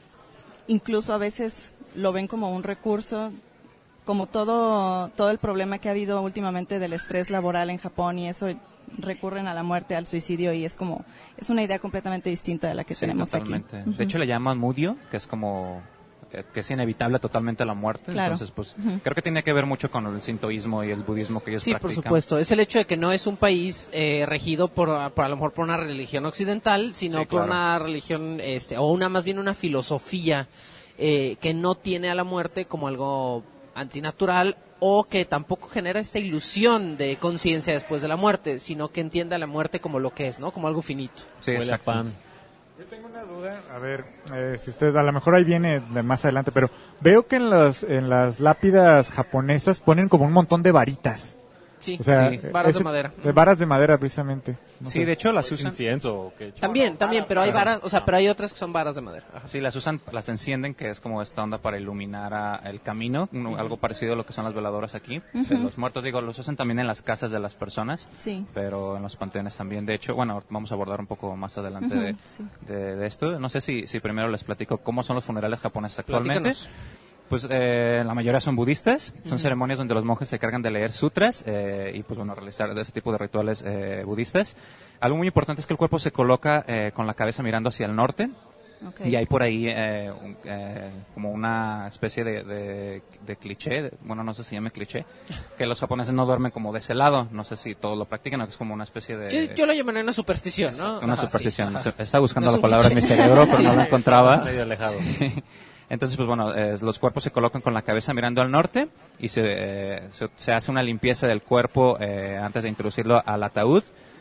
incluso a veces lo ven como un recurso, como todo todo el problema que ha habido últimamente del estrés laboral en Japón y eso, recurren a la muerte, al suicidio y es como, es una idea completamente distinta de la que Sí, tenemos totalmente. aquí. De hecho le llaman mudio, que es como eh, que es inevitable totalmente la muerte. Claro. Entonces, pues Ujú. creo que tiene que ver mucho con el sintoísmo y el budismo que ellos Sí, por practican. supuesto. Es el hecho de que no es un país eh, regido por, por a lo mejor por una religión occidental, sino Sí, por claro. una religión, este, o una más bien una filosofía eh, que no tiene a la muerte como algo antinatural o que tampoco genera esta ilusión de conciencia después de la muerte, sino que entiende a la muerte como lo que es, ¿no? Como algo finito. Sí, Huele a exacto. pan. Yo tengo una duda, a ver, eh, si ustedes, a lo mejor ahí viene de más adelante, pero veo que en las, en las lápidas japonesas ponen como un montón de varitas. Sí, O sea, Sí. varas ese- de madera. De varas de madera, precisamente. No Sí, sé. de hecho las ¿Es usan. incienso o qué? También, también, pero hay varas, o sea, pero hay otras que son varas de madera. Ajá. Sí, las usan, las encienden, que es como esta onda para iluminar a- el camino, uno- algo parecido a lo que son las veladoras aquí, de los muertos. Digo, los usan también en las casas de las personas, Sí. pero en los panteones también. De hecho, bueno, vamos a abordar un poco más adelante Ujú, de, sí. de- de esto. No sé si, si primero les platico cómo son los funerales japoneses actualmente. Platícanos. Pues eh, la mayoría son budistas, son ceremonias donde los monjes se cargan de leer sutras eh, y pues bueno, realizar ese tipo de rituales eh, budistas. Algo muy importante es que el cuerpo se coloca eh, con la cabeza mirando hacia el norte. Ok. Y hay por ahí eh, un- eh, como una especie de, de, de cliché, de- bueno, no sé si se llama cliché, que los japoneses no duermen como de ese lado. No sé si todos lo practican o que es como una especie de... Yo, yo lo llamaría una superstición, ¿no? Una Ajá, superstición. sí, ajá. Se- Estaba buscando No es la un palabra en mi cliché. cerebro, pero no la Sí, encontraba. estaba medio alejado. Sí. Entonces, pues bueno, eh, los cuerpos se colocan con la cabeza mirando al norte y se, eh, se, se hace una limpieza del cuerpo eh, antes de introducirlo al ataúd.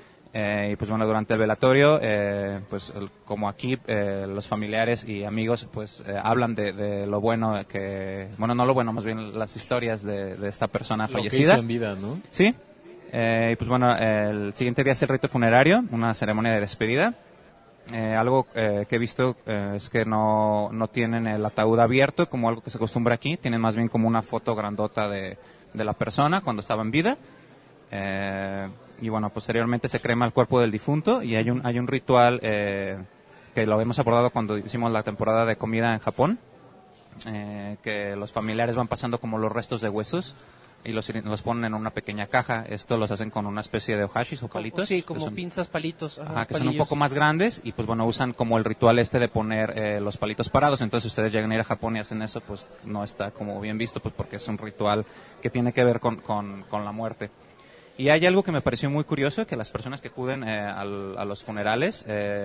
Eh, y pues bueno, durante el velatorio, eh, pues el- como aquí eh, los familiares y amigos pues eh, hablan de, de lo bueno que, bueno, no lo bueno, más bien las historias de, de esta persona Lo que fallecida. hizo en vida, ¿no? Sí. Eh, y pues bueno, el siguiente día es el rito funerario, una ceremonia de despedida. Eh, algo eh, que he visto eh, es que no, no tienen el ataúd abierto como algo que se acostumbra aquí, tienen más bien como una foto grandota de, de la persona cuando estaba en vida. Eh, y bueno, posteriormente se crema el cuerpo del difunto y hay un, hay un ritual eh, que lo hemos abordado cuando hicimos la temporada de comida en Japón, eh, que los familiares van pasando como los restos de huesos y los, los ponen en una pequeña caja. Esto los hacen con una especie de ohashis o palitos. Sí, que como son- pinzas, palitos. ajá, Ajá, que son un palillos. poco más grandes y pues bueno, usan como el ritual este de poner eh, los palitos parados. Entonces ustedes llegan a ir a Japón y hacen eso, pues no está como bien visto, pues porque es un ritual que tiene que ver con, con, con la muerte. Y hay algo que me pareció muy curioso, que las personas que acuden eh, al- a los funerales, eh,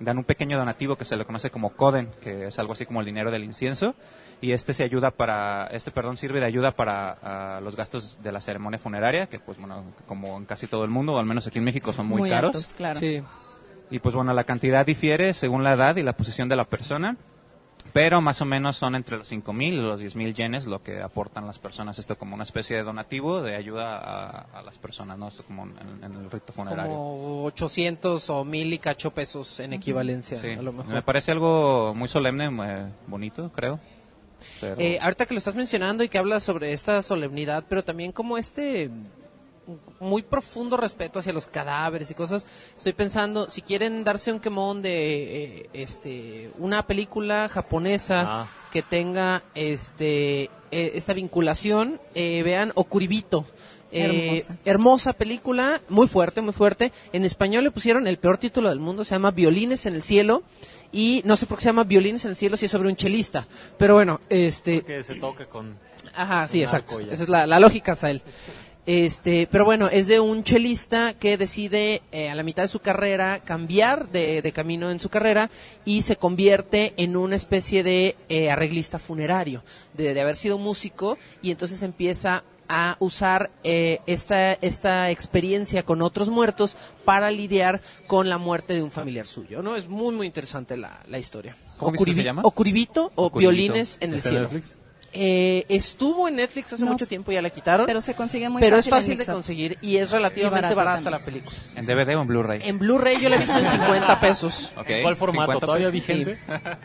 dan un pequeño donativo que se le conoce como coden, que es algo así como el dinero del incienso, y este se ayuda para, este perdón sirve de ayuda para uh, los gastos de la ceremonia funeraria, que pues bueno, como en casi todo el mundo, o al menos aquí en México, son muy, Muy caros. altos, claro. Sí. Y pues bueno, la cantidad difiere según la edad y la posición de la persona, pero más o menos son entre los cinco mil y los diez mil yenes lo que aportan las personas. Esto como una especie de donativo de ayuda a, a las personas, ¿no? Esto como en, en el rito funerario. Como ochocientos o mil y cacho pesos en equivalencia, Sí, a lo mejor. me parece algo muy solemne, muy bonito, creo. Pero... Eh, ahorita que lo estás mencionando y que hablas sobre esta solemnidad, pero también como este muy profundo respeto hacia los cadáveres y cosas, estoy pensando, si quieren darse un quemón de eh, este una película japonesa Ah. que tenga este eh, esta vinculación, eh, vean Okuribito. Eh, Hermosa. hermosa película, muy fuerte, muy fuerte. En español le pusieron el peor título del mundo, se llama Violines en el cielo. Y no sé por qué se llama Violines en el cielo si es sobre un chelista. Pero bueno, este... Que se toca con... Ajá, sí, un exacto. arco y ya. Esa es la, la lógica, Sael. Este, pero bueno, es de un chelista que decide eh, a la mitad de su carrera cambiar de, de camino en su carrera y se convierte en una especie de eh, arreglista funerario, de, de haber sido músico, y entonces empieza a usar eh, esta esta experiencia con otros muertos para lidiar con la muerte de un familiar suyo, ¿no? Es muy muy interesante la, la historia. ¿Cómo dices que se llama? Okuribito o Okuribito. Violines en el ¿Está en cielo. Netflix? Eh, estuvo en Netflix hace No, mucho tiempo, ya la quitaron. Pero se consigue muy Pero es fácil en fácil de Mixup. conseguir y es relativamente Y barato barata también. la película. ¿En D V D o en Blu-ray? En Blu-ray yo la he visto en cincuenta pesos. Ok, ¿En cuál formato? cincuenta ¿Todavía pesos. vigente?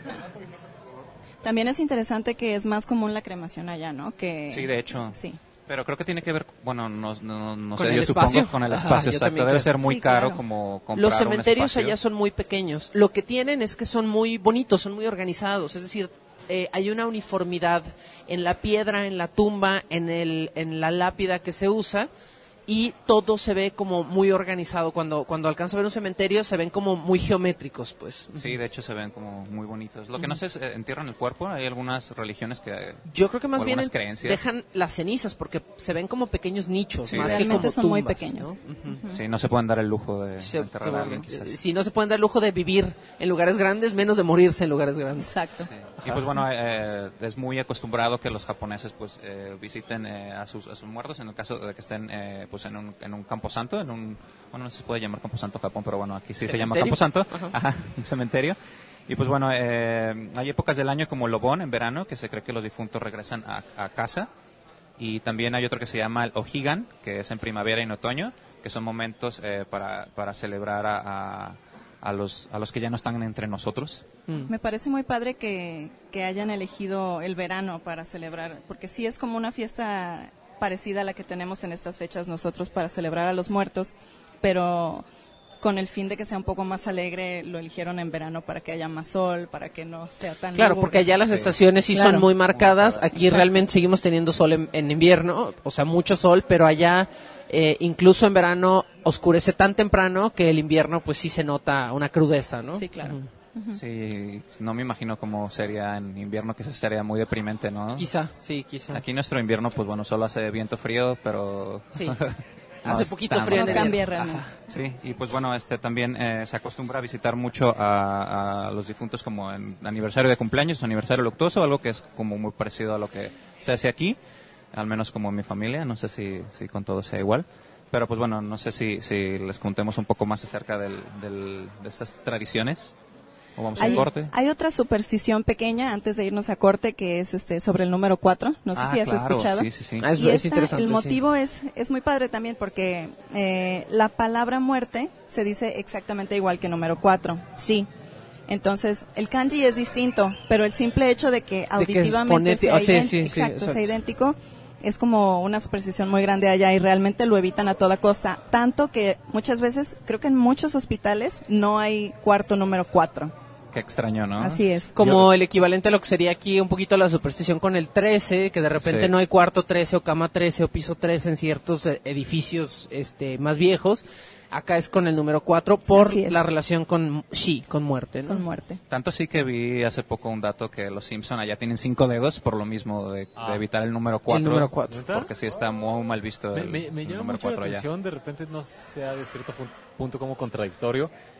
También es interesante que es más común la cremación allá, ¿no? Que Sí, de hecho. Sí. Pero creo que tiene que ver, bueno, no, no, no ¿Con sé, el yo supongo espacio? con el Ajá, espacio, yo exacto. también Debe creo. ser muy Sí, caro claro. como comprar Los un cementerios espacio. allá son muy pequeños. Lo que tienen es que son muy bonitos, son muy organizados. Es decir, eh, hay una uniformidad en la piedra, en la tumba, en, el, en la lápida que se usa. Y todo se ve como muy organizado. Cuando cuando alcanza a ver un cementerio se ven como muy geométricos, pues. Sí, de hecho se ven como muy bonitos. Lo que no sé es, eh, ¿entierran el cuerpo? Hay algunas religiones que... eh, Yo creo que más o bien algunas creencias. dejan las cenizas porque se ven como pequeños nichos, Sí, más que realmente como son muy tumbas, pequeños. ¿no? Ujú. Sí, no se pueden dar el lujo de Se- enterrar a alguien, seguramente. quizás. Si no se pueden dar el lujo de vivir en lugares grandes, menos de morirse en lugares grandes. Exacto. Y pues bueno, eh, es muy acostumbrado que los japoneses pues eh, visiten eh, a, sus, a sus muertos en el caso de que estén eh, pues en un, en un camposanto, en un, bueno, no se puede llamar camposanto Japón, pero bueno, aquí sí se llama ¿Cementerio? camposanto, Ajá. ajá, un cementerio. Y pues bueno, eh, hay épocas del año como Lobón en verano, que se cree que los difuntos regresan a, a casa. Y también hay otro que se llama el Ojigan, que es en primavera y en otoño, que son momentos eh, para, para celebrar a, a, a los, a los que ya no están entre nosotros. Mm. Me parece muy padre que, que hayan elegido el verano para celebrar, porque sí es como una fiesta parecida a la que tenemos en estas fechas nosotros para celebrar a los muertos, pero con el fin de que sea un poco más alegre, lo eligieron en verano para que haya más sol, para que no sea tan Claro, lúgubre. porque allá las Sí. estaciones sí Claro. son muy marcadas. Muy marcadas. Aquí realmente seguimos teniendo sol en, en invierno, o sea, mucho sol, pero allá eh, incluso en verano oscurece tan temprano que el invierno pues sí se nota una crudeza, ¿no? Sí, claro. Ujú. Sí, no me imagino cómo sería en invierno, que sería muy deprimente, ¿no? Quizá, sí, quizá. Aquí nuestro invierno, pues bueno, solo hace viento frío, pero... Sí. no Hace es poquito tan frío en No enero. cambia Ajá. realmente. Sí, y pues bueno, este también eh, se acostumbra a visitar mucho a, a los difuntos como en aniversario de cumpleaños, aniversario luctuoso, algo que es como muy parecido a lo que se hace aquí, al menos como en mi familia, no sé si, si con todo sea igual. Pero pues bueno, no sé si, si les contemos un poco más acerca del, del- de estas tradiciones. ¿O vamos al Hay, corte? hay otra superstición pequeña antes de irnos a corte que es este sobre el número cuatro. No sé Ah, si has claro, escuchado. sí, sí, sí. Ah, es, Y es esta, interesante. el sí. motivo es, es muy padre también porque eh, la palabra muerte se dice exactamente igual que número cuatro. Sí. Entonces, el kanji es distinto, pero el simple hecho de que es auditivamente foneti- sea, oh, sí, idén- sí, sí, exacto, sea exacto. idéntico es como una superstición muy grande allá y realmente lo evitan a toda costa. Tanto que muchas veces, creo que en muchos hospitales no hay cuarto número cuatro. Qué extraño, ¿no? Así es. Como el equivalente a lo que sería aquí un poquito la superstición con el trece, que de repente Sí. no hay cuarto trece o cama trece o piso trece en ciertos eh, edificios este, más viejos. Acá es con el número cuatro por Así es. la relación con shi, con muerte, ¿no? Con muerte. Tanto sí que vi hace poco un dato que los Simpson allá tienen cinco dedos por lo mismo de, Ah. de evitar el número cuatro. El número cuatro. Porque sí está muy mal visto Me, el, me, me el llama número mucho la cuatro allá. atención, de repente no sea de cierto fu- punto como contradictorio,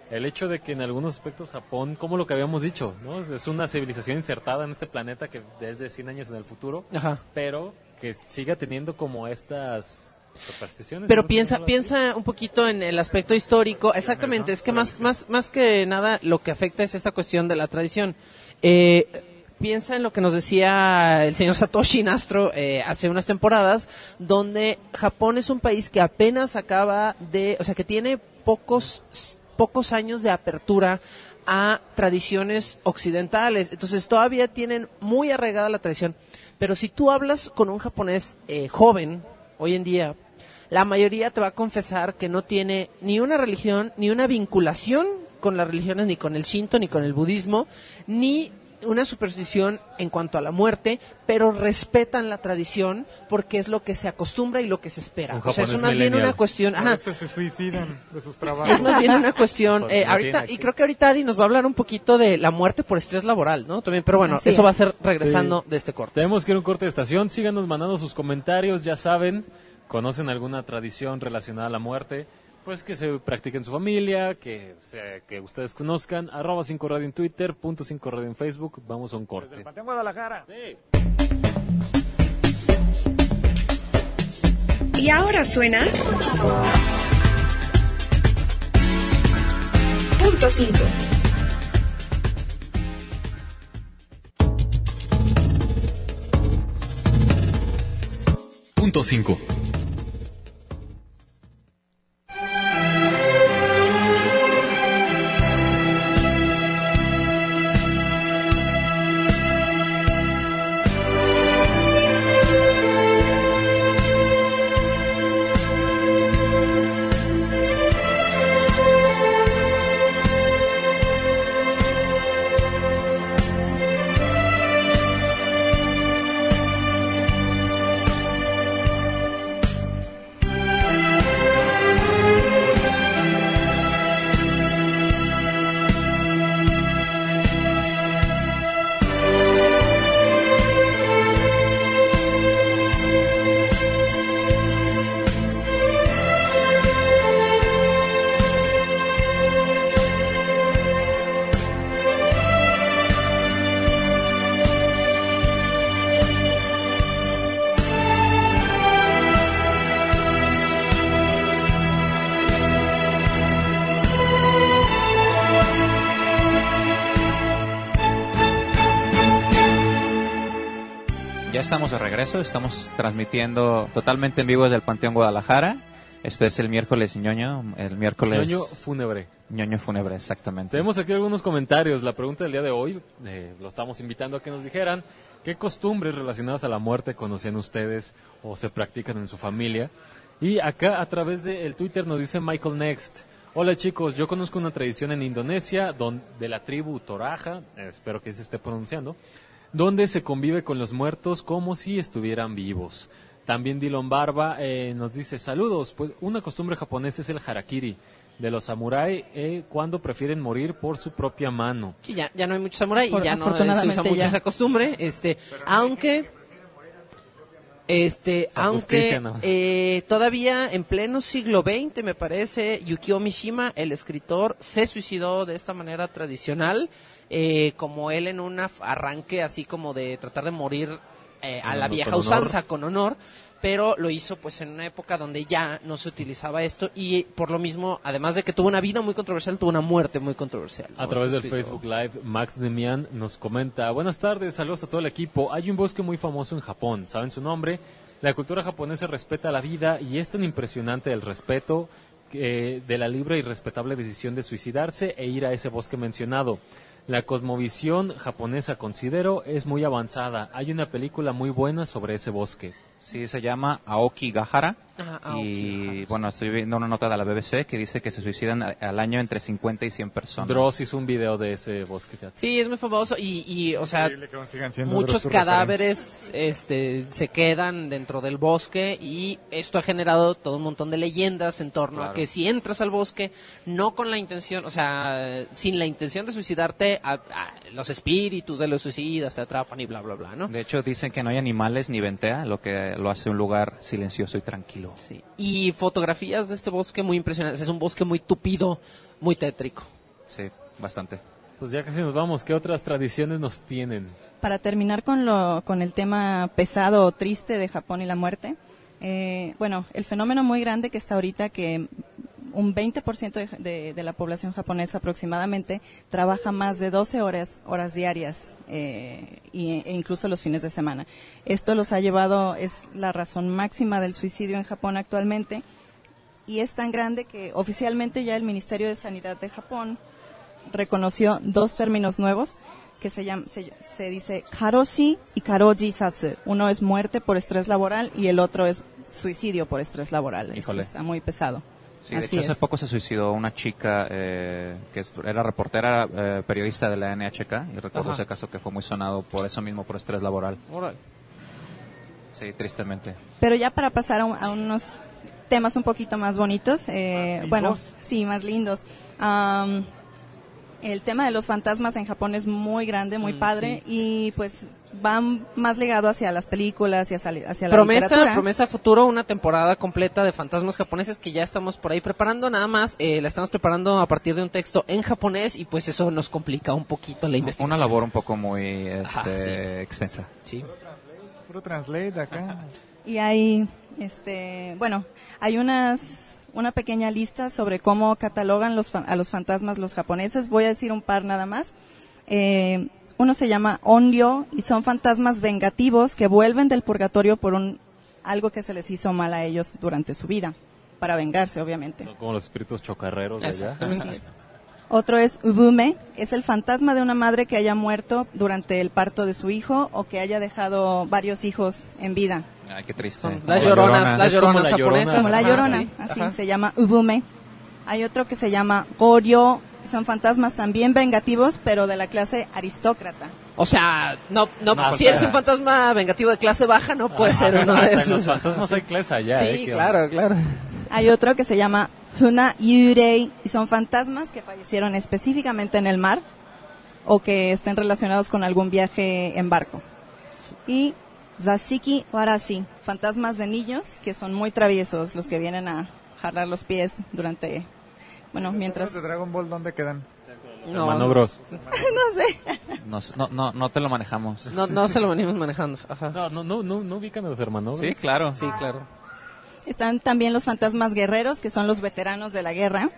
el hecho de que en algunos aspectos Japón, como lo que habíamos dicho, ¿no? Es una civilización insertada en este planeta que desde cien años en el futuro, Ajá. pero que siga teniendo como estas supersticiones. Pero ¿no? piensa piensa un poquito en el aspecto histórico. Exactamente, es que más más más que nada lo que afecta es esta cuestión de la tradición. Eh, piensa en lo que nos decía el señor Satoshi Nastro eh, hace unas temporadas, donde Japón es un país que apenas acaba de, o sea, que tiene pocos pocos años de apertura a tradiciones occidentales. Entonces todavía tienen muy arraigada la tradición. Pero si tú hablas con un japonés eh, joven hoy en día, la mayoría te va a confesar que no tiene ni una religión, ni una vinculación con las religiones, ni con el Shinto, ni con el budismo, ni una superstición en cuanto a la muerte, pero respetan la tradición porque es lo que se acostumbra y lo que se espera. O sea, es más bien una cuestión... A Ajá, veces se suicidan de sus trabajos. es más bien una cuestión... Porque eh, no ahorita tiene Y que- creo que ahorita Adi nos va a hablar un poquito de la muerte por estrés laboral, ¿no? También, pero bueno, Así eso es. va a ser regresando Sí. de este corte. Tenemos que ir a un corte de estación. Síganos mandando sus comentarios, ya saben. ¿Conocen alguna tradición relacionada a la muerte? Pues que se practique en su familia, que, se- que ustedes conozcan. Arroba cinco radio en Twitter, punto cinco radio en Facebook. Vamos a un corte. Panteón Guadalajara. Y ahora suena punto cinco. Punto cinco. Ya estamos de regreso, estamos transmitiendo totalmente en vivo desde el Panteón Guadalajara. Esto es el miércoles ñoño, el miércoles... Ñoño fúnebre. ñoño fúnebre, exactamente. Tenemos aquí algunos comentarios. La pregunta del día de hoy, eh, lo estamos invitando a que nos dijeran qué costumbres relacionadas a la muerte conocían ustedes o se practican en su familia. Y acá a través del Twitter nos dice Michael Next. Hola chicos, yo conozco una tradición en Indonesia don, de la tribu Toraja, eh, espero que se esté pronunciando, donde se convive con los muertos como si estuvieran vivos. También Dylan Barba eh, nos dice, saludos, pues una costumbre japonesa es el harakiri de los samurái eh, cuando prefieren morir por su propia mano. Sí, ya, ya no hay mucho samurái y Por- ya no eh, se afortunadamente usa mucho ya. esa costumbre, este, aunque, este, Esa aunque justicia, ¿no? eh, todavía en pleno siglo veinte, me parece, Yukio Mishima, el escritor, se suicidó de esta manera tradicional, eh, como él en un af- arranque así como de tratar de morir eh, a Con la honor, vieja con honor. usanza, con honor, pero lo hizo pues en una época donde ya no se utilizaba esto y por lo mismo, además de que tuvo una vida muy controversial, tuvo una muerte muy controversial. A ¿no? través del Este Facebook Live, Max Demian nos comenta, buenas tardes, saludos a todo el equipo. Hay un bosque muy famoso en Japón, ¿saben su nombre? La cultura japonesa respeta la vida y es tan impresionante el respeto eh, de la libre y respetable decisión de suicidarse e ir a ese bosque mencionado. La cosmovisión japonesa, considero, es muy avanzada. Hay una película muy buena sobre ese bosque. Sí, se llama Aokigahara. Ajá, Y Aokigahara, sí. bueno, estoy viendo una nota de la B B C que dice que se suicidan a- al año entre cincuenta y cien personas. Dross hizo un video de ese bosque. fíjate. Sí, es muy famoso y, y o sea, Increíble que aún sigan siendo muchos sus cadáveres este, se quedan dentro del bosque y esto ha generado todo un montón de leyendas en torno a Claro. que si entras al bosque no con la intención, o sea, sin la intención de suicidarte, a- a- los espíritus de los suicidas te atrapan y bla, bla, bla, ¿no? De hecho, dicen que no hay animales ni ventea, lo que lo hace un lugar silencioso y tranquilo. Sí. Y fotografías de este bosque muy impresionantes. Es un bosque muy tupido, muy tétrico. Sí, bastante. Pues ya casi nos vamos. ¿Qué otras tradiciones nos tienen? Para terminar con, lo, con el tema pesado o triste de Japón y la muerte, eh, bueno, el fenómeno muy grande que está ahorita, que un veinte por ciento de, de, de la población japonesa aproximadamente trabaja más de doce horas, horas diarias eh, y, e incluso los fines de semana. Esto los ha llevado, es la razón máxima del suicidio en Japón actualmente, y es tan grande que oficialmente ya el Ministerio de Sanidad de Japón reconoció dos términos nuevos que se, llama, se, se dice karoshi y karoji satsu. Uno es muerte por estrés laboral y el otro es suicidio por estrés laboral. Híjole. Es, está muy pesado. Sí, de Así hecho hace es. poco se suicidó una chica eh, que era reportera, eh, periodista de la N H K, y recuerdo Ajá. ese caso que fue muy sonado por eso mismo, por estrés laboral. Órale. Sí, tristemente. Pero ya para pasar a, un- a unos temas un poquito más bonitos, eh, ¿Más bueno, vivos? sí, más lindos. Am, el tema de los fantasmas en Japón es muy grande, muy Mm, padre, y pues van más ligado hacia las películas y hacia, hacia la Promesa, literatura. promesa a futuro, una temporada completa de fantasmas japoneses que ya estamos por ahí preparando, nada más, eh, la estamos preparando a partir de un texto en japonés y pues eso nos complica un poquito la investigación. Una labor un poco muy este, Ajá, sí. extensa. Sí. Puro translate acá. Y hay, este, bueno, hay unas, una pequeña lista sobre cómo catalogan los, fa- a los fantasmas los japoneses. Voy a decir un par nada más. Eh, uno se llama onryo y son fantasmas vengativos que vuelven del purgatorio por un algo que se les hizo mal a ellos durante su vida, para vengarse, obviamente. Son como los espíritus chocarreros de allá. Así es. Otro es ubume, es el fantasma de una madre que haya muerto durante el parto de su hijo o que haya dejado varios hijos en vida. Ay, qué triste. Son Como las la lloronas, Llorona. las Es como lloronas la Llorona. japonesas. Como la Ajá, llorona, sí. así Ajá. se llama ubume. Hay otro que se llama goryo, son fantasmas también vengativos, pero de la clase aristócrata. O sea, no, no, No, si o eres sea- un fantasma vengativo de clase baja, no puede ser uno de Hasta en esos. los fantasmas hay clase allá. Sí, ¿eh? ¿Qué claro, onda? claro. Hay otro que se llama Huna Yurei y son fantasmas que fallecieron específicamente en el mar o que estén relacionados con algún viaje en barco. Y Zashiki Warashi, fantasmas de niños que son muy traviesos, los que vienen a jalar los pies durante, bueno, mientras... ¿Los de Dragon Ball dónde quedan? Los manogros. no sé. No, no, no, no te lo manejamos. No, no se lo venimos manejando. Ajá. No, no, no, no, no ubican a los hermanos. Sí, claro. Sí, claro. Están también los fantasmas guerreros, que son los veteranos de la guerra.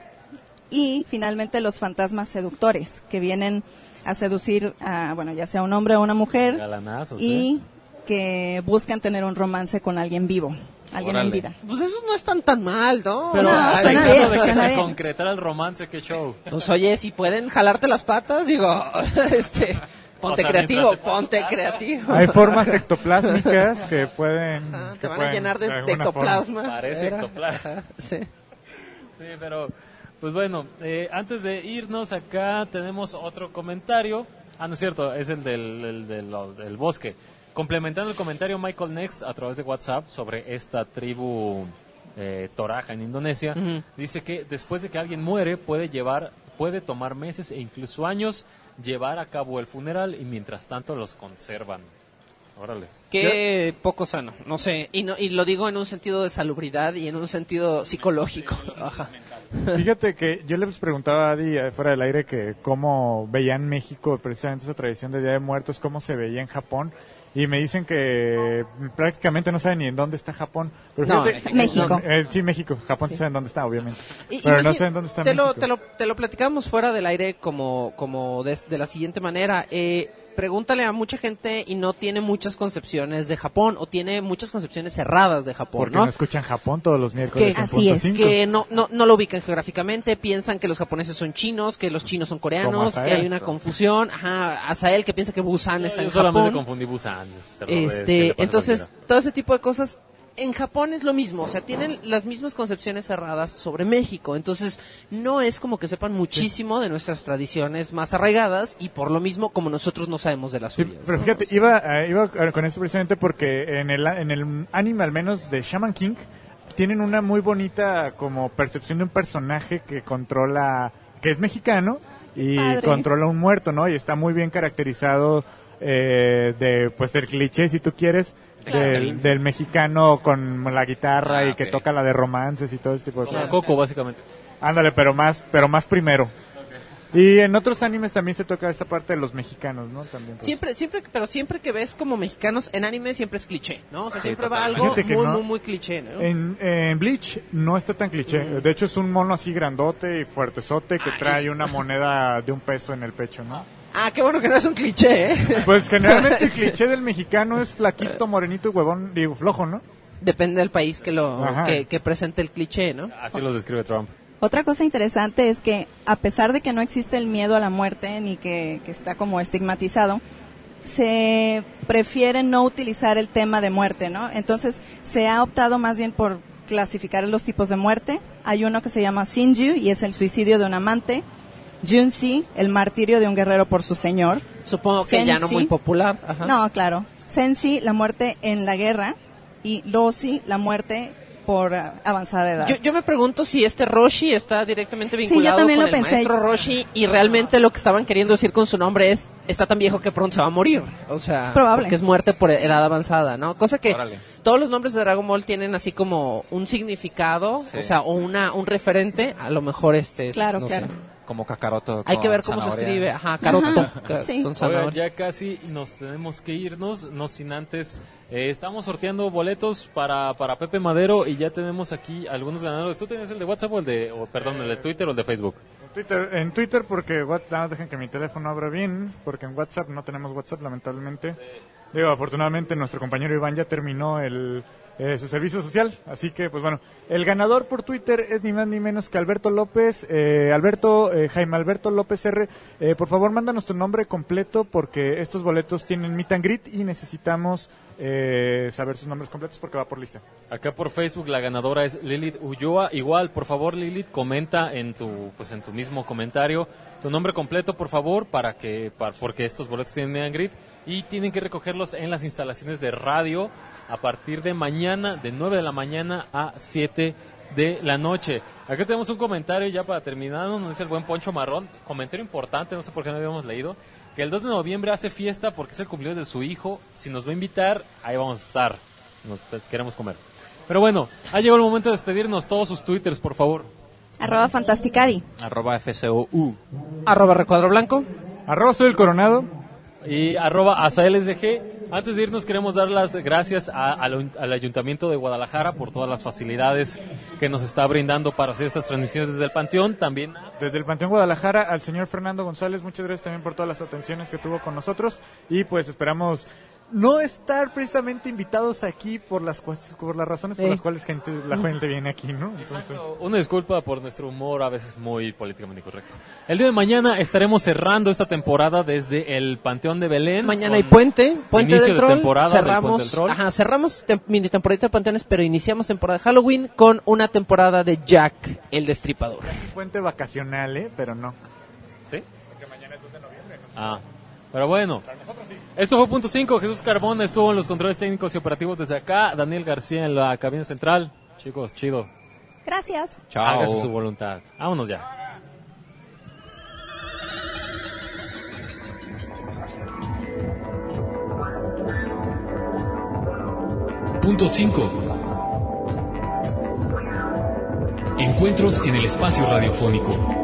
Y finalmente los fantasmas seductores, que vienen a seducir a, bueno, ya sea un hombre o una mujer. Galanazos, Y ¿eh? que buscan tener un romance con alguien vivo, alguien en Órale. vida. Pues eso no es tan tan mal, ¿no? Pero O sea, No, en suena caso bien, de que suena se bien. concretara el romance, qué show. pues oye, si pueden jalarte las patas, digo, este, ponte O sea, creativo, mientras te ponte pongas- creativo. Hay formas ectoplásmicas que pueden... Ajá, te que van a pueden, llenar de, de alguna ectoplasma. Parece Era. ectoplasma. Ajá, sí. Sí, pero pues bueno, eh, antes de irnos acá tenemos otro comentario. Ah, no es cierto, es el del, el de lo- del bosque. Complementando el comentario Michael Next a través de WhatsApp sobre esta tribu eh, Toraja en Indonesia, Ujú. dice que después de que alguien muere puede llevar, puede tomar meses e incluso años llevar a cabo el funeral y mientras tanto los conservan. Órale. Qué poco sano, no sé, y no y lo digo en un sentido de salubridad y en un sentido psicológico. Ajá. Fíjate que yo les preguntaba a Adi eh, fuera del aire que cómo veía en México precisamente esa tradición de Día de Muertos, cómo se veía en Japón. Y me dicen que prácticamente no saben ni en dónde está Japón. Pero No, fíjate- México. Eh, sí, México. Japón sí saben dónde está, obviamente. Y- Pero no imagi- saben dónde está te lo, México. te lo te lo platicamos fuera del aire como como de, de la siguiente manera. Eh, pregúntale a mucha gente y no tiene muchas concepciones de Japón o tiene muchas concepciones cerradas de Japón, Porque ¿no? no escuchan Japón todos los miércoles Que, en Así punto es, cinco. que no, no, no lo ubican geográficamente, piensan que los japoneses son chinos, que los chinos son Como coreanos, que Azael. hay una confusión. Ajá, Azael que piensa que Busan Yo, está yo en solamente Japón. confundí Busan. se lo de- que le Este, pasa a entonces, cualquiera. todo ese tipo de cosas en Japón es lo mismo, o sea, tienen las mismas concepciones cerradas sobre México, entonces no es como que sepan muchísimo de nuestras tradiciones más arraigadas y por lo mismo como nosotros no sabemos de las Sí, suyas. pero ¿no? fíjate, iba, eh, iba con esto precisamente porque en el, en el anime, al menos de Shaman King, tienen una muy bonita como percepción de un personaje que controla, que es mexicano y Padre. controla un muerto, ¿no? Y está muy bien caracterizado eh, de, pues, el cliché, si tú quieres, del, del mexicano con la guitarra Ah, y que ok. toca la de romances y todo ese tipo de Como cosas. Coco, básicamente. Ándale, pero más, pero más primero. Y en otros animes también se toca esta parte de los mexicanos, ¿no? También, pues. Siempre, siempre, pero siempre que ves como mexicanos en anime siempre es cliché, ¿no? O sea, Sí, siempre va total. algo Fíjate que muy, no. muy, muy cliché, ¿no? En, en Bleach no está tan cliché. De hecho, es un mono así grandote y fuertezote que Ah, trae es- una moneda de un peso en el pecho, ¿no? Ah, qué bueno que no es un cliché, ¿eh? Pues generalmente el cliché del mexicano es flaquito, morenito y huevón, digo, flojo, ¿no? Depende del país que lo Ajá. que, que presente el cliché, ¿no? Así los describe Trump. Otra cosa interesante es que a pesar de que no existe el miedo a la muerte ni que, que está como estigmatizado, se prefiere no utilizar el tema de muerte, ¿no? Entonces se ha optado más bien por clasificar los tipos de muerte. Hay uno que se llama Shinju y es el suicidio de un amante. Junshi, el martirio de un guerrero por su señor. Supongo que ya no muy popular. Ajá. No, claro. Senshi, la muerte en la guerra. Y Roshi, la muerte por uh, avanzada edad. Yo, yo me pregunto si este Roshi está directamente Sí, yo vinculado también con lo el pensé. maestro Roshi y realmente lo que estaban queriendo decir con su nombre es está tan viejo que pronto se va a morir. O sea, Es probable. porque es muerte por edad avanzada, ¿no? Cosa que Órale. todos los nombres de Dragon Ball tienen así como un significado, Sí. o sea, o una un referente, a lo mejor este es, Claro, no claro. sé. Como Kakaroto. Hay con que ver cómo se zanahoria. escribe, ajá, Karoto, Ajá, que sí. son Oigan, zanahorias. ya casi nos tenemos que irnos, no sin antes. Eh, estamos sorteando boletos para, para Pepe Madero y ya tenemos aquí algunos ganadores. ¿Tú tienes el de WhatsApp o el de, o, perdón, el de Twitter o el de Facebook? En Twitter, en Twitter porque what- nada más dejen que mi teléfono abra bien, porque en WhatsApp no tenemos WhatsApp, lamentablemente. Digo, afortunadamente nuestro compañero Iván ya terminó el eh, su servicio social, así que pues bueno, el ganador por Twitter es ni más ni menos que Alberto López, eh, Alberto, eh, Jaime Alberto López R. Eh, por favor, mándanos tu nombre completo porque estos boletos tienen meet and greet y necesitamos eh, saber sus nombres completos porque va por lista. Acá por Facebook la ganadora es Lilith Ulloa. Igual, por favor, Lilith, comenta en tu pues en tu mismo comentario tu nombre completo, por favor, para que para, porque estos boletos tienen meet and greet y tienen que recogerlos en las instalaciones de radio a partir de mañana, de nueve de la mañana a siete de la noche. Acá tenemos un comentario ya para terminar, nos dice el buen Poncho Marrón, comentario importante, no sé por qué no habíamos leído, que el dos de noviembre hace fiesta porque es el cumpleaños de su hijo. Si nos va a invitar, ahí vamos a estar. Nos queremos comer. Pero bueno, ha llegado el momento de despedirnos. Todos sus twitters, por favor. Arroba Fantasticadi. Arroba F C O U. Arroba Recuadro Blanco. Arroba soy el Coronado. Y arroba AsaLSG. Antes de irnos queremos dar las gracias a- al, al Ayuntamiento de Guadalajara por todas las facilidades que nos está brindando para hacer estas transmisiones desde el Panteón. También Desde el Panteón Guadalajara al señor Fernando González, muchas gracias también por todas las atenciones que tuvo con nosotros y pues esperamos no estar precisamente invitados aquí por las cuas- por las razones por Eh. las cuales gente, la gente viene aquí, ¿no? Entonces, una disculpa por nuestro humor a veces muy políticamente incorrecto. El día de mañana estaremos cerrando esta temporada desde el Panteón de Belén. Mañana con hay puente, puente inicio del de troll. temporada del cerramos, Puente del Troll. ajá, cerramos tem- mini temporada de panteones, pero iniciamos temporada de Halloween con una temporada de Jack el Destripador. un puente vacacional, ¿eh? Pero no. ¿Sí? Ah, pero bueno. Esto fue Punto cinco. Jesús Carbón estuvo en los controles técnicos y operativos desde acá. Daniel García en la cabina central. Chicos, chido. Gracias. Chao. Hágase su voluntad. Vámonos ya. Punto cinco. Encuentros en el espacio radiofónico.